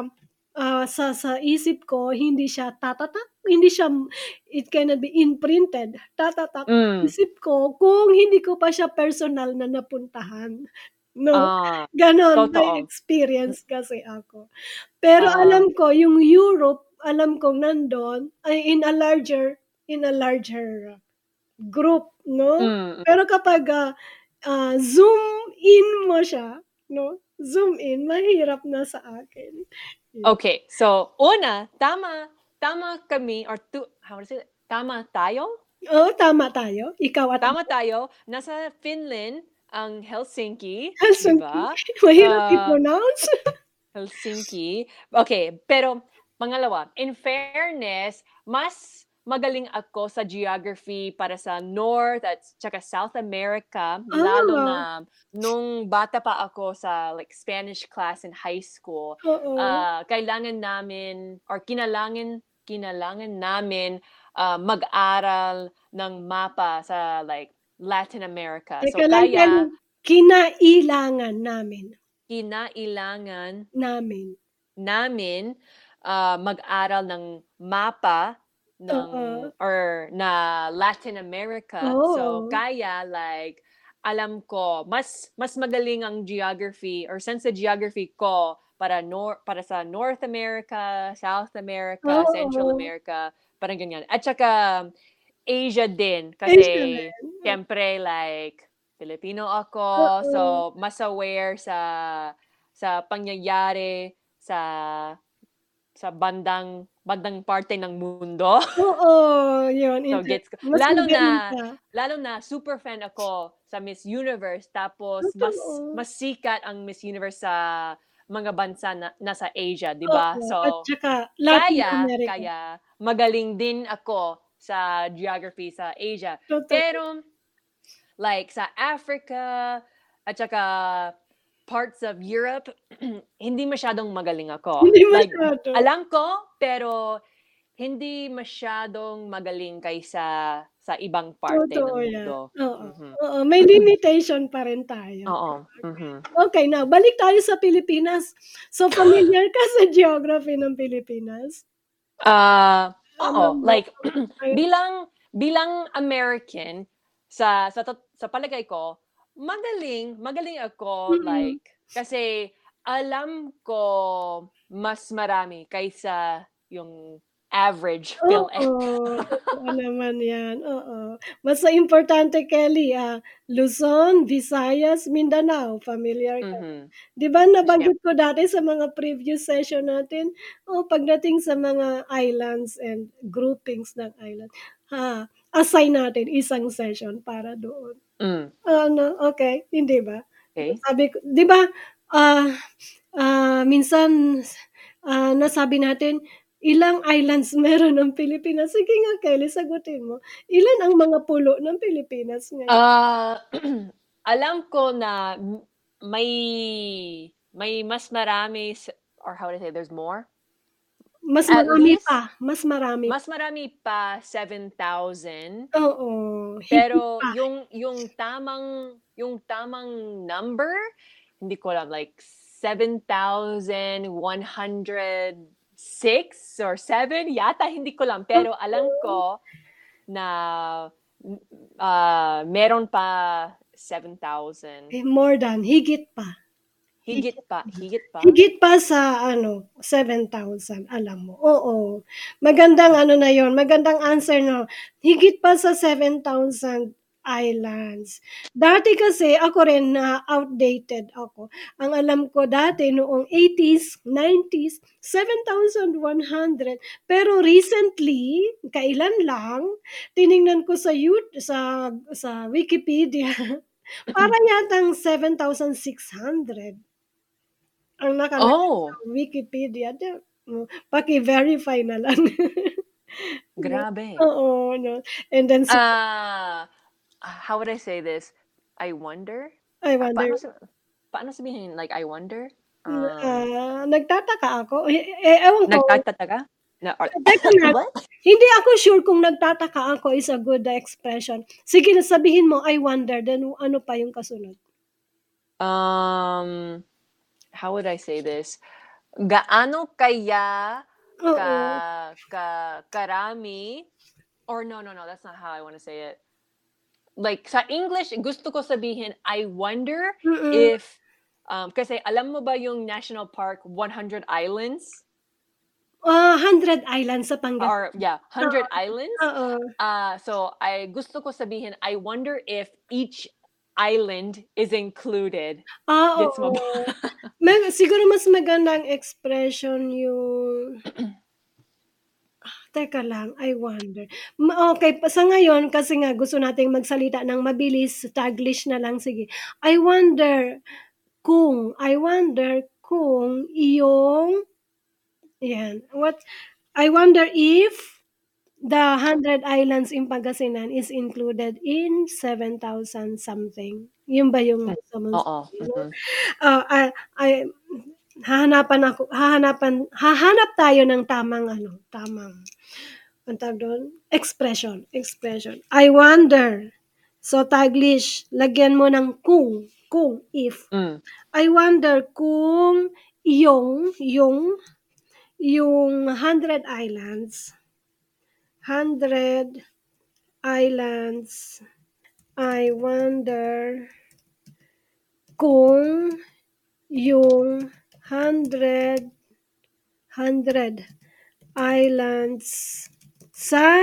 A: sa isip ko hindi siya tatatak, hindi siya it cannot be imprinted, tatatak sa
B: hmm,
A: isip ko kung hindi ko pa siya personal na napuntahan, 'no.
B: ah,
A: Gano'n, may
B: totoo.
A: experience kasi ako. Pero
B: Ah,
A: alam ko yung Europe, alam kong nandun ay in a larger group 'no?
B: mm.
A: Pero kapag, zoom in mo siya 'no, zoom in mahirap na sa akin. Yun.
B: Okay, so una, tama tama kami or how to say it? Tama tayo?
A: Oo, tama tayo, ikaw at
B: Tama
A: ako.
B: tayo, nasa Finland ang Helsinki, 'di
A: Helsinki,
B: ba?
A: mahirap
B: Ah,
A: i-pronounce.
B: Helsinki, okay, pero pangalawa, in fairness, mas magaling ako sa geography para sa North at tsaka South America, lalo
A: Ah,
B: na nung bata pa ako sa, like, Spanish class in high school.
A: oo.
B: Kailangan namin or kinalangan namin, mag-aral ng mapa sa, like, Latin America.
A: Teka
B: So,
A: lang Kelly,
B: kaya
A: kinailangan namin,
B: kinailangan
A: namin,
B: namin, mag-aral ng mapa
A: oo.
B: na Latin America. So,
A: Oo,
B: kaya like, alam ko mas magaling ang geography or sense sa geography ko para sa North America, South America, Central
A: oo.
B: America, parang ganyan. At saka Asia din
A: Asia
B: kasi
A: rin,
B: siyempre like Filipino ako, so
A: oo.
B: mas aware sa pangyayari sa sa bandang parte ng mundo.
A: Oo, yun
B: So gets ko.
A: mas magaling ka.
B: Lalo na super fan ako sa Miss Universe, tapos
A: Totoo.
B: mas sikat ang Miss Universe sa mga bansa na nasa Asia, 'di ba?
A: Oo, at
B: So
A: saka Latin America.
B: kaya magaling din ako sa geography sa Asia.
A: Totoo.
B: Pero like sa Africa at saka parts of Europe, hindi masyadong magaling ako.
A: Hindi
B: Like
A: masyado.
B: alam ko, pero hindi masyadong magaling kaysa sa ibang parte ng
A: Totoo yan.
B: mundo.
A: Oo,
B: Mhm.
A: oo, may limitation pa rin tayo.
B: Oo, mhm.
A: Okey, now balik tayo sa Pilipinas. So, familiar ka sa geography ng Pilipinas? Alam
B: Oo,
A: mo
B: like
A: ay
B: bilang American sa palagay ko, magaling ako
A: mm.
B: like kasi alam ko mas marami kaysa yung average
A: Oo,
B: PhilHealth.
A: totoo naman 'yan, oo. Basta importante Kelly, Luzon, Visayas, Mindanao, familiar ka na.
B: Mhm,
A: 'Di ba
B: siyem
A: nabanggit ko dati sa mga previous session natin, pagdating sa mga islands and groupings ng island, assign natin isang session para doon. Ano, okey, hindi ba?
B: okey.
A: Sabi ko 'di ba, ah, minsan, nasabi natin, ilang islands meron ang Pilipinas? Sige nga Kelly, sagutin mo. Ilan ang mga pulo ng Pilipinas ngayon?
B: Ah, alam ko na may mas marami or how to say there's more?
A: Mas
B: At
A: marami pa,
B: least
A: mas marami.
B: mas marami pa 7,000,
A: Oo, higit
B: pero
A: pa.
B: yung tamang number, hindi ko alam, like 7,106 or 7 yata, hindi ko alam. Pero alam
A: Oo,
B: ko na, meron pa 7,000.
A: more than, higit pa.
B: Higit
A: Higit
B: pa,
A: pa.
B: higit pa?
A: Higit pa sa ano, 7,000 alam mo, oo. Magandang ano na yun, magandang answer 'no, higit pa sa 7,000 islands. Dati kasi ako rin na outdated ako. Ang alam ko dati noong 80s, 90s, 7,100. Pero recently, kailan lang, tiningnan ko sa Wikipedia, para yatang 7,600. Ang nakalagay sa
B: Oh,
A: Wikipedia paki-verify na lang.
B: grabe.
A: Oo 'no, and then
B: Ah, how would I say this? I wonder?
A: I wonder,
B: Paano sabihin, like, I wonder? Um,
A: nagtataka ako, ewan ko,
B: Nagtataka? Na or
A: teka lang,
B: what?
A: hindi ako sure kung nagtataka ako is a good expression. Sige na sabihin mo, I wonder, then ano pa yung kasunod?
B: Um, how would I say this? Gaano kaya
A: Oo,
B: karami, or no, no, no, that's not how I wanna say it. Like sa English, gusto ko sabihin, I wonder
A: mm.
B: if, kasi alam mo ba yung National Park 100 Islands?
A: 100 Islands sa
B: Or
A: Pangasinan.
B: yeah, 100
A: Oo,
B: Islands?
A: oo.
B: So I gusto ko sabihin, I wonder if each island is included. Gets mo ba?
A: Oo. Siguro mas magandang expression yung teka lang, I wonder. Okey sa ngayon kasi nga gusto nating magsalita ng mabilis, Taglish na lang, sige. I wonder kung iyong 'yan, I wonder if the 100 islands in Pangasinan is included in 7,000 something. Yun ba yung gusto mong
B: Oo,
A: sabihin mo?
B: mhm.
A: Ay hahanap tayo ng tamang ano, tamang anong tawag dun, expression. I wonder. So, Taglish, lagyan mo ng kung, if.
B: Hmm,
A: I wonder kung yung 100 islands, I wonder kung yung hundred hundred islands sa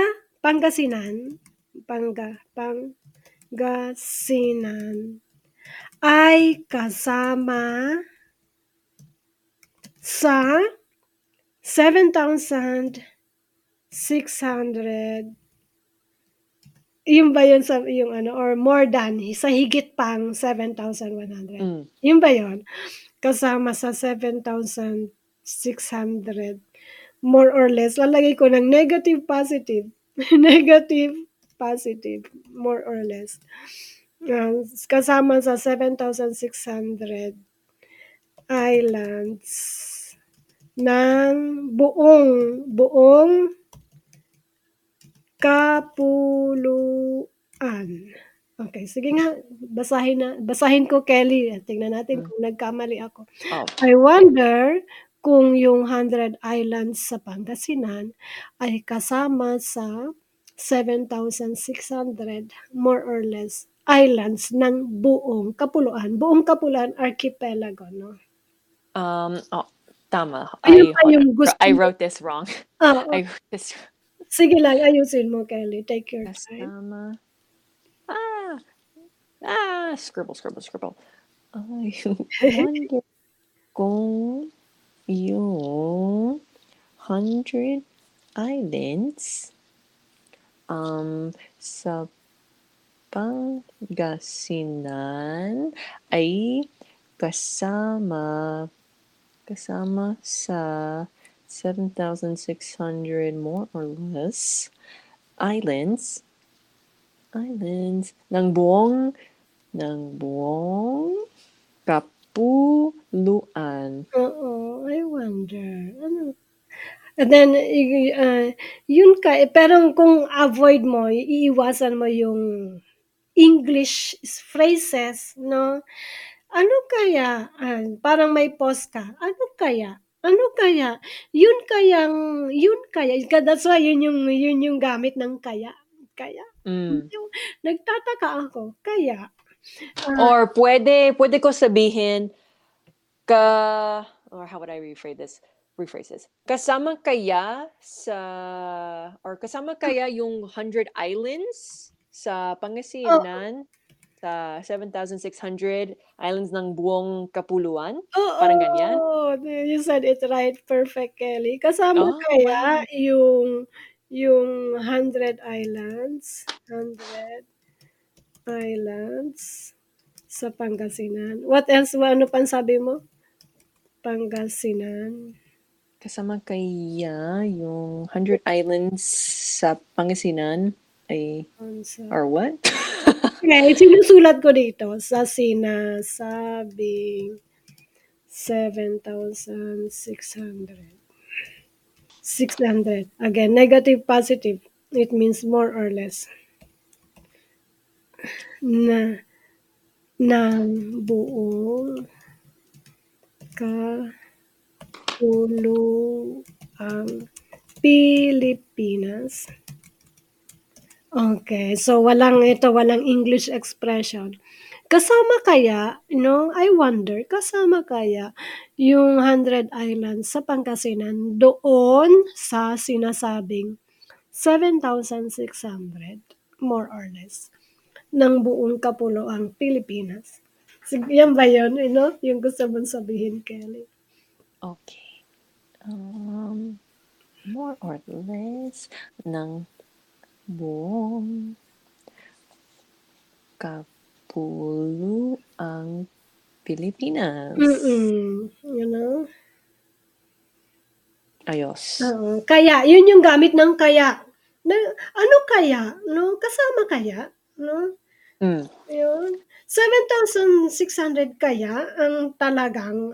A: Pangasinan ay kasama sa 7,600, yun ba yun sa yung ano, or more than, sa higit pang 7,100?
B: Mm.
A: Yun ba yun? Kasama sa 7,600, more or less, lalagay ko ng negative, positive, negative, positive, more or less. Kasama sa 7,600 islands ng buong kapuluan. Okay, sige nga, basahin ko, Kelly. Tingnan natin kung nagkamali ako.
B: Oh.
A: I wonder kung yung 100 islands sa Pangasinan ay kasama sa 7,600 more or less islands ng buong kapuluan. Buong kapuluan, archipelago, no?
B: Oh, tama.
A: Ayun pa yung gusto
B: I
A: mo.
B: wrote this wrong.
A: Oo.
B: I wrote this
A: Sige lang, ayusin mo, Kelly. Take your time.
B: kasama. Scribble. I wonder kung yung 100 islands sa Pangasinan ay kasama sa 7,600 more or less islands ng buong kapuluan.
A: Oo, I wonder. Ano? And then, yun pero kung avoid mo, iiwasan mo yung English phrases, no? Ano kaya? Parang may pause ka. Ano kaya? Ano kaya? Yun kaya. That's why yun yung gamit ng kaya. Kaya. Yung, nagtataka ako. Kaya.
B: Or pwede ko sabihin or how would I rephrase this? Kasama kaya yung 100 islands sa Pangasinan sa 7,600 islands ng buong kapuluan? Parang ganyan?
A: Oo, you said it right. Perfect, Kelly. Kasama
B: Oh,
A: kaya
B: wow.
A: yung 100 islands sa Pangasinan. What else? Ano pang sabi mo? Pangasinan.
B: Kasama kaya yung 100 islands sa Pangasinan ay or what?
A: Okay, sinusulat ko dito sa sinasabing 7,600. 600. Again, negative, positive. It means more or less. Ng buong kapuluang Pilipinas. Okay, so walang English expression. Kasama kaya, I wonder, kasama kaya yung 100 islands sa Pangasinan doon sa sinasabing 7,600 more or less ng buong kapuluang Pilipinas. Yan ba yun, yung gusto mong sabihin, Kelly?
B: Okay. More or less ng buong kapuluang Pilipinas. Ayos.
A: Oo. Kaya, yun yung gamit ng kaya. Ano kaya? No? Kasama kaya? No? Yun. 7,600 kaya ang talagang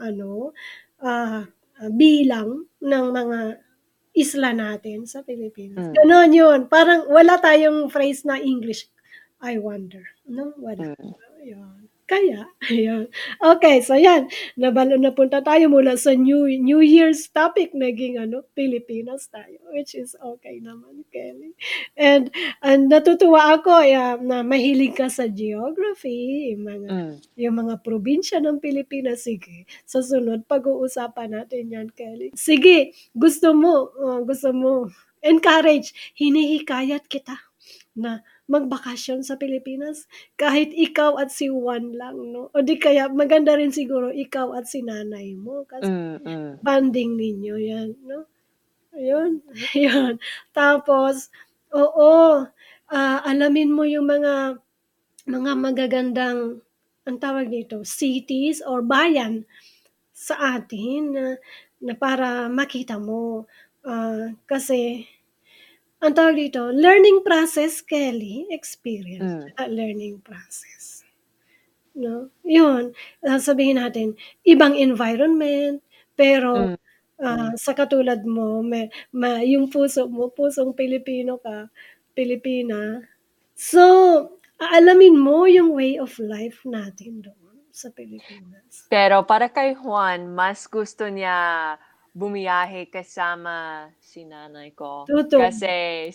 A: bilang ng mga isla natin sa Pilipinas. Ganon yun. Parang wala tayong phrase na English. I wonder. No? Wala. Yun. Kaya, ayun. Okay, so yan. Napunta tayo mula sa New Year's topic, naging Pilipinas tayo, which is okay naman, Kelly. And natutuwa ako na mahilig ka sa geography, yung mga probinsya ng Pilipinas. Sige, sa sunod, pag-uusapan natin yan, Kelly. Sige, gusto mo, encourage, hinihikayat kita na magbakasyon sa Pilipinas kahit ikaw at si Juan lang, no? O di kaya maganda rin siguro ikaw at si nanay mo kasi bonding ninyo yan, no? Yun, yun. Tapos, oo, alamin mo yung mga magagandang, ang tawag dito, cities or bayan sa atin na para makita mo. Kasi ang tawag dito, learning process, Kelly, experience,
B: Hmm.
A: learning process, 'no? 'Yun, sabihin natin ibang environment, pero,
B: Hmm. Hmm.
A: sa katulad mo yung puso mo, pusong Pilipino ka, Pilipina. So, aalamin mo yung way of life natin doon sa Pilipinas.
B: Pero para kay Juan, mas gusto niya bumiyahe kasama si nanay ko.
A: Totoo,
B: Kasi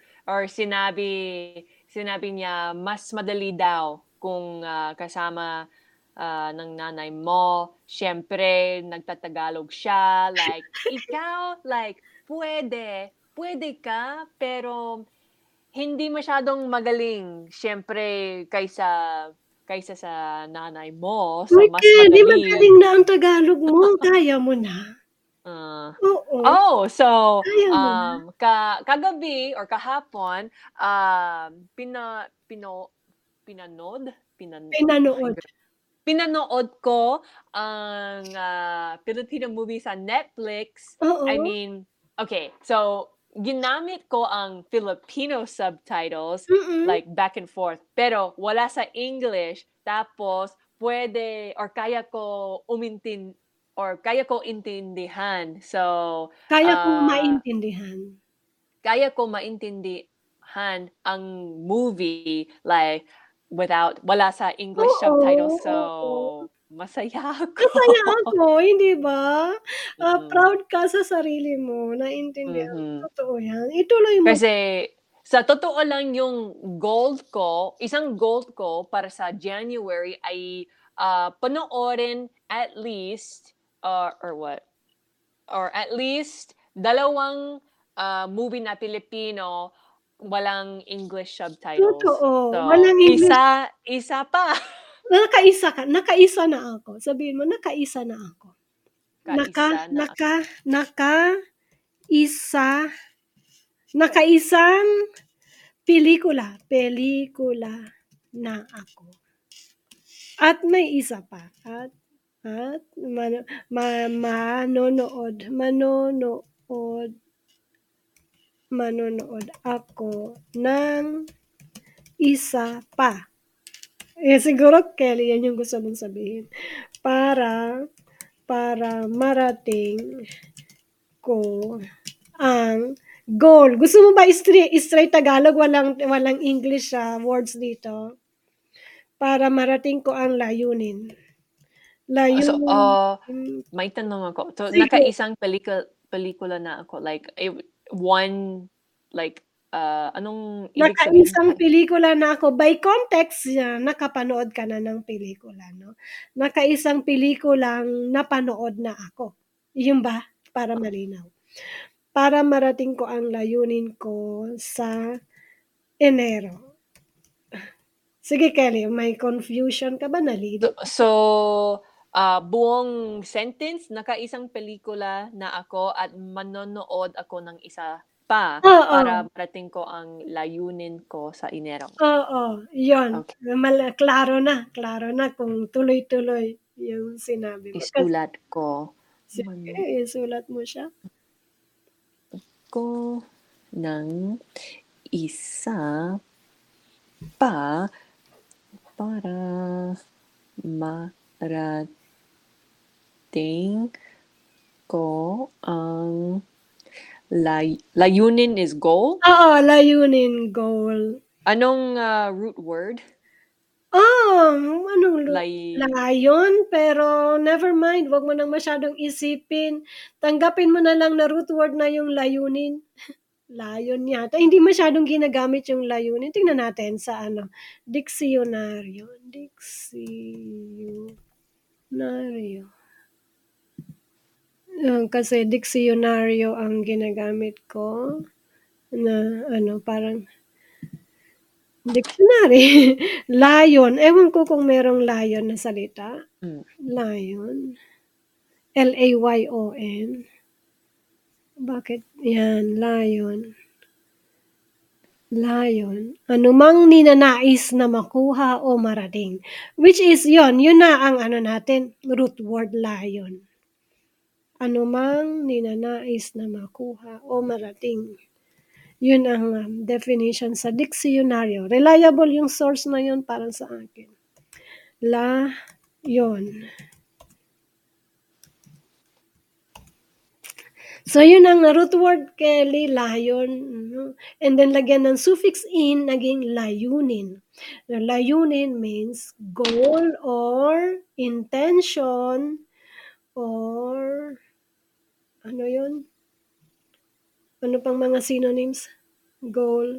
B: sinabi niya mas madali daw kung, kasama, ng nanay mo. Siyempre nagtatagalog siya, like, ikaw, like, puwede ka, pero hindi masyadong magaling siyempre kaysa sa nanay mo, so
A: uy
B: mas
A: Kelly,
B: madali.
A: magaling na ang Tagalog mo, kaya mo na.
B: Ah,
A: Oo,
B: so,
A: kaya mo na.
B: kagabi or kahapon, pina pino pinanood ay
A: Pinanood.
B: pinanood ko ang, Filipino movie sa Netflix. I
A: Oo,
B: mean, okay, so ginamit ko ang Filipino subtitles,
A: mm.
B: like back and forth, pero wala sa English. Tapos puwede or kaya ko intindihan. So,
A: Kaya kong
B: ah
A: maintindihan.
B: kaya ko maintindihan ang movie, like, wala sa English subtitles,
A: Oo, oo.
B: so masaya ako.
A: Masaya ako, hindi ba?
B: Mm.
A: Proud ka sa sarili mo, naintindihan mo,
B: Mhm.
A: totoo yan. Ituloy mo.
B: Kasi sa totoo lang yung isang goal ko para sa January ay, panoorin at least, or at least dalawang, movie na Pilipino, walang English subtitles.
A: Totoo,
B: So,
A: walang English.
B: isa pa,
A: Nakaisa na ako, sabihin mo nakaisa na ako. Naka
B: kaisa na
A: naka nakaisa nakaisang pelikula na ako. At may isa pa, at manonood ako ng isa pa. Siguro Kelly yan yung gusto mong sabihin para para marating ko ang goal. Gusto mo ba straight Tagalog, walang English words dito? Para marating ko ang layunin.
B: so,
A: Hmm,
B: may tanong ako. So,
A: sige.
B: nakaisang pelikula na ako, like, one, like, anong ibig sabihin
A: Nakaisang
B: nun?
A: pelikula na ako, by context nakapanood ka na ng pelikula 'no? Nakaisang pelikulang napanood na ako, yun ba? Para malinaw. Para marating ko ang layunin ko sa Enero. Sige Kelly, may confusion ka ba,
B: So
A: nalito?
B: so, buong sentence, nakaisang pelikula na ako at manonood ako ng isa pa
A: Oo,
B: para marating ko ang layunin ko sa Enero.
A: oo, yun.
B: Okay,
A: Klaro na kung tuloy-tuloy yung sinabi mo. Kasi
B: isulat ko.
A: sige,
B: Manood
A: isulat mo siya.
B: ko ng isa pa para marating ko ang layunin is goal?
A: Oo, layunin, goal.
B: Anong, root word?
A: Anong
B: Lay
A: layon, pero never mind, 'wag mo nang masyadong isipin. Tanggapin mo na lang na root word na yung layunin. Layon yata, hindi masyadong ginagamit yung layunin. Tingnan natin sa diksyonaryo. Kasi diksyonaryo ang ginagamit ko na parang dictionary. Layon, ewan ko kung merong layon na salita.
B: hmm,
A: Lion, Layon, Bakit? Yan, lion. Lion. Anumang ninanais na makuha o marating. Which is yun na ang ano natin, root word lion. Anumang ninanais na makuha o marating. Yun ang definition sa diksyonaryo. Reliable yung source na yun para sa akin. Lion. So, yun ang root word, Kelly, lion. And then, lagyan ng suffix in, naging layunin. The layunin means goal or intention or ano yun? Ano pang mga synonyms? Goal.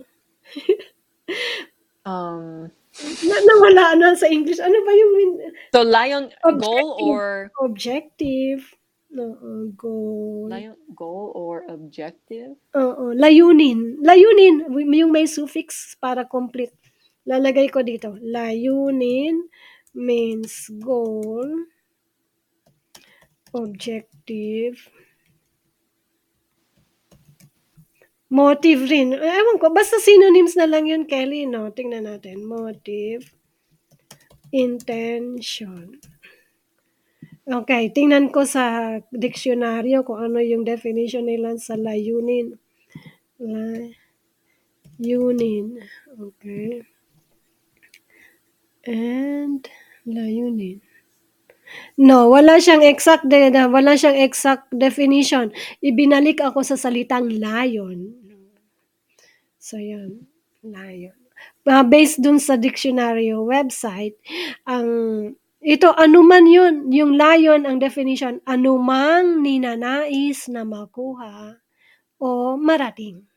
A: Nawala na sa English. Ano ba yung
B: So lion goal
A: objective?
B: or
A: Objective. Goal.
B: lion goal or objective?
A: Oo, layunin. Layunin, yung may suffix para complete. Lalagay ko dito. Layunin means goal, objective, motive rin. Ewan ko, basta synonyms na lang yun, Kelly, no? Tingnan natin. Motive, intention. Okay, tingnan ko sa diksyonaryo kung ano yung definition nila sa layunin. Layunin. Okay. And layunin. No, wala siyang exact definition. Ibinalik ako sa salitang lion. So, yan. Lion. Based dun sa dictionary website, ito, anuman yun, yung lion, ang definition, anumang ninanais na makuha o marating.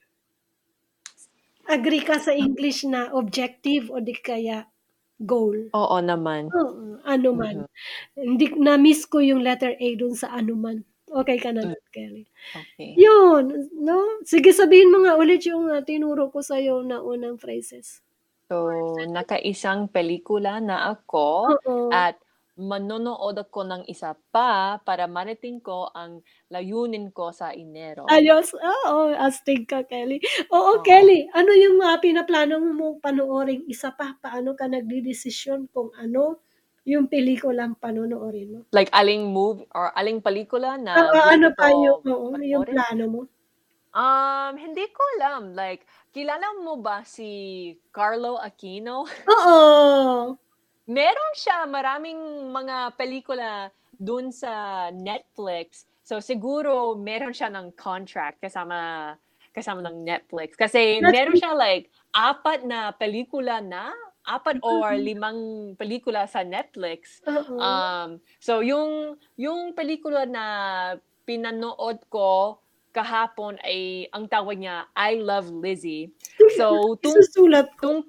A: Agree ka sa English na objective o di kaya goal?
B: Oo naman.
A: Oo, anuman. Hindi, na-miss ko yung letter A dun sa anuman. Okay ka na dun, Kelly.
B: Okay.
A: Yun, no? Sige, sabihin mo nga ulit yung tinuro ko sa'yo na unang phrases.
B: So, nakaisang pelikula na ako
A: Oo.
B: at manonood ako ng isa pa para marating ko ang layunin ko sa Enero.
A: Ayos, oo, astig ka, Kelly. Oo,
B: Oo.
A: Kelly, ano yung pinaplano mong panoorin isa pa? Paano ka nagdedesisyon kung ano yung pelikulang panonoorin mo?
B: Like aling movie or aling pelikula na
A: Ano
B: gusto
A: pa yung
B: ko
A: yung
B: panoorin?
A: plano mo?
B: Hindi ko alam. Like, kilala mo ba si Carlo Aquino?
A: Oo.
B: Meron siya maraming mga pelikula dun sa Netflix. So siguro meron siya ng contract kasama ng Netflix. Kasi meron siya like 4 na pelikula na, 4 or 5 pelikula sa Netflix.
A: Oo.
B: So yung pelikula na pinanood ko kahapon ay ang tawag niya I Love Lizzie. So
A: Isusulat ko.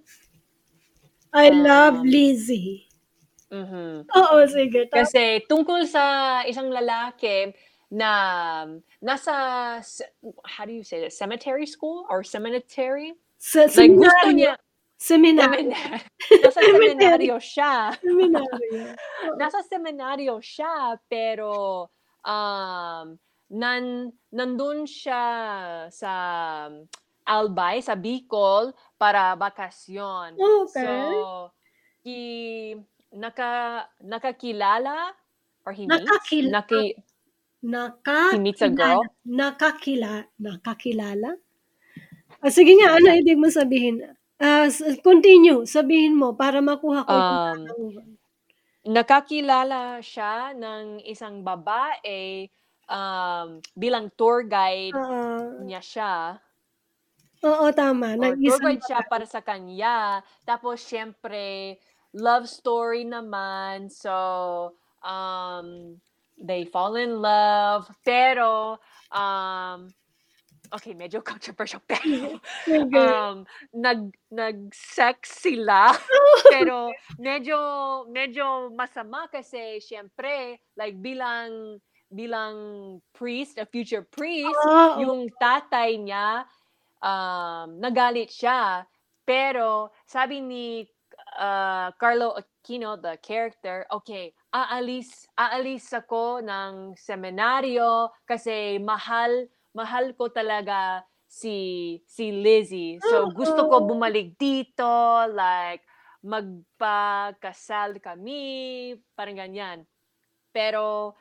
A: I love
B: Um,
A: Lizzie.
B: Mhm.
A: Oo, sige.
B: Kasi tungkol sa isang lalaki na nasa how do you say that? Cemetery school or cemetery?
A: Sa
B: Like gusto
A: seminaryo.
B: niya
A: Seminaryo.
B: nasa
A: Cemetery.
B: semenaryo siya.
A: Seminaryo. Oo.
B: Nasa semenaryo siya pero nandun siya sa Albay, sa Bicol para bakasyon. So,
A: Okay.
B: nakakilala or he meets? He meets a
A: Nakakilala.
B: girl?
A: Nakakilala? Sige nga, ano ibig mong sabihin? Continue, sabihin mo para makuha ko yung
B: Um, nakakilala siya ng isang babae, bilang tour guide
A: Oo.
B: niya siya.
A: Oo, tama.
B: Or tour
A: Nag-isang
B: guide siya
A: babae.
B: para sa kanya. Tapos siyempre, love story naman. So, they fall in love. Pero, okay, medyo controversial. Pero,
A: Sige.
B: nag-sex sila. Pero medyo masama kasi siyempre, like bilang priest, a future priest,
A: Oo.
B: yung tatay niya nagalit siya. Pero sabi ni Carlo Aquino, the character, okay, aalis ako ng seminaryo kasi mahal ko talaga si Lizzie. So, gusto ko bumalik dito, like, magpakasal kami, parang ganyan. Pero,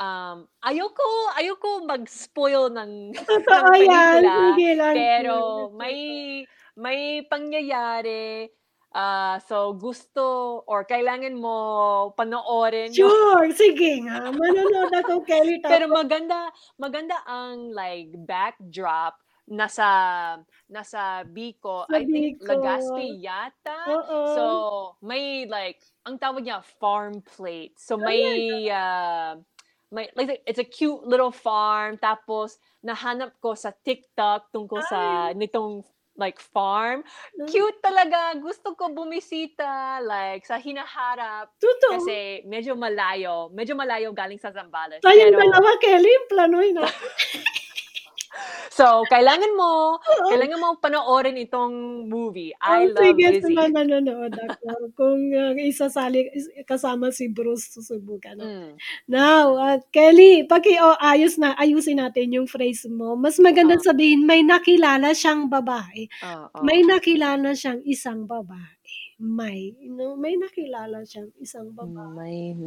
B: ayoko mag-spoil ng ng
A: Totoo yan,
B: pelikula,
A: sige lang.
B: pero may pangyayari, so gusto or kailangan mo panoorin yung
A: Sure, sige nga, manonood ako, Kelly,
B: pero
A: tapos
B: maganda ang, like, backdrop nasa Bicol, I
A: sabi
B: think
A: ko,
B: Legazpi yata.
A: oo,
B: So, may, like, ang tawag niya farm plate. So,
A: talaga,
B: may like, it's a cute little farm tapos nahanap ko sa TikTok tungkol
A: ay,
B: sa nitong, like, farm.
A: hmm,
B: Cute talaga, gusto ko bumisita, like, sa hinaharap
A: totoo.
B: kasi medyo malayo galing sa Zambales
A: Tayong
B: pero
A: dalawa, Kelly, planuhin natin.
B: so,
A: Oo.
B: kailangan mo panoorin itong movie,
A: Oh,
B: I Love
A: sige,
B: Lizzie.
A: manonood ako. Kung, kasama si Bruce, susubukan natin.
B: Hmm,
A: Now, Kelly, ayusin natin yung phrase mo. Mas maganda
B: oh,
A: sabihin, may nakilala siyang babae.
B: oo.
A: May nakilala siyang isang babae. May nakilala siyang isang babae.
B: May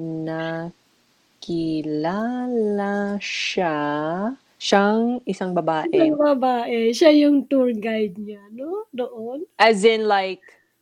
B: nakilala siyang isang
A: Isang
B: babae.
A: babae, siya yung tour guide niya, no? Doon.
B: As in, like,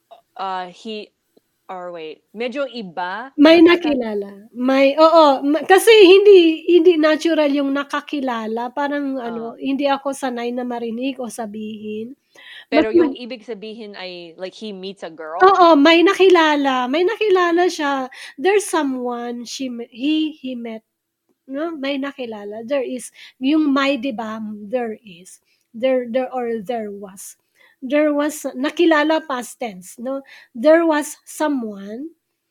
B: medyo iba
A: May
B: pagkaka
A: nakilala, oo, kasi hindi natural yung nakakilala, parang
B: ah,
A: hindi ako sanay na marinig o sabihin. Mas
B: pero yung ibig sabihin ay, like, he meets a girl?
A: oo, may nakilala siya. There's someone he met, no? May nakilala. There is, yung may, 'di ba? There is. There was. There was, nakilala past tense, no? There was someone,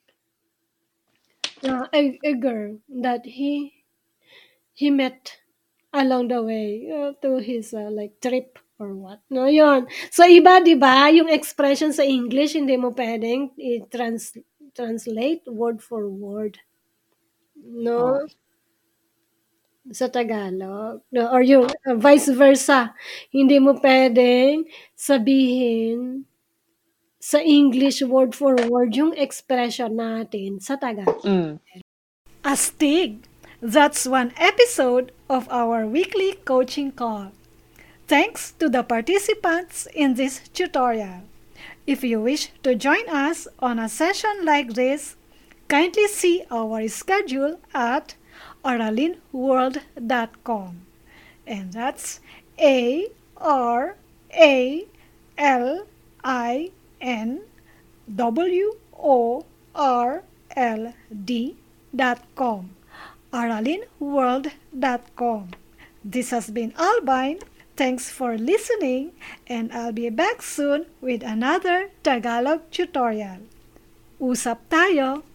A: a girl that he met along the way, to his, like, trip or what, no, yon. So, iba, di ba, yung expression sa English, hindi mo pwedeng translate word for word,
B: Oh,
A: no, sa Tagalog. No, or yung, vice versa, hindi mo pwedeng sabihin sa English word for word yung expression natin sa Tagalog.
B: hmm.
C: Astig! That's one episode of our weekly coaching call. Thanks to the participants in this tutorial. If you wish to join us on a session like this, kindly see our schedule at aralinworld.com. And that's ARALINWORLD.com. aralinworld.com. This has been Albine. Thanks for listening, and I'll be back soon with another Tagalog tutorial. Usap tayo!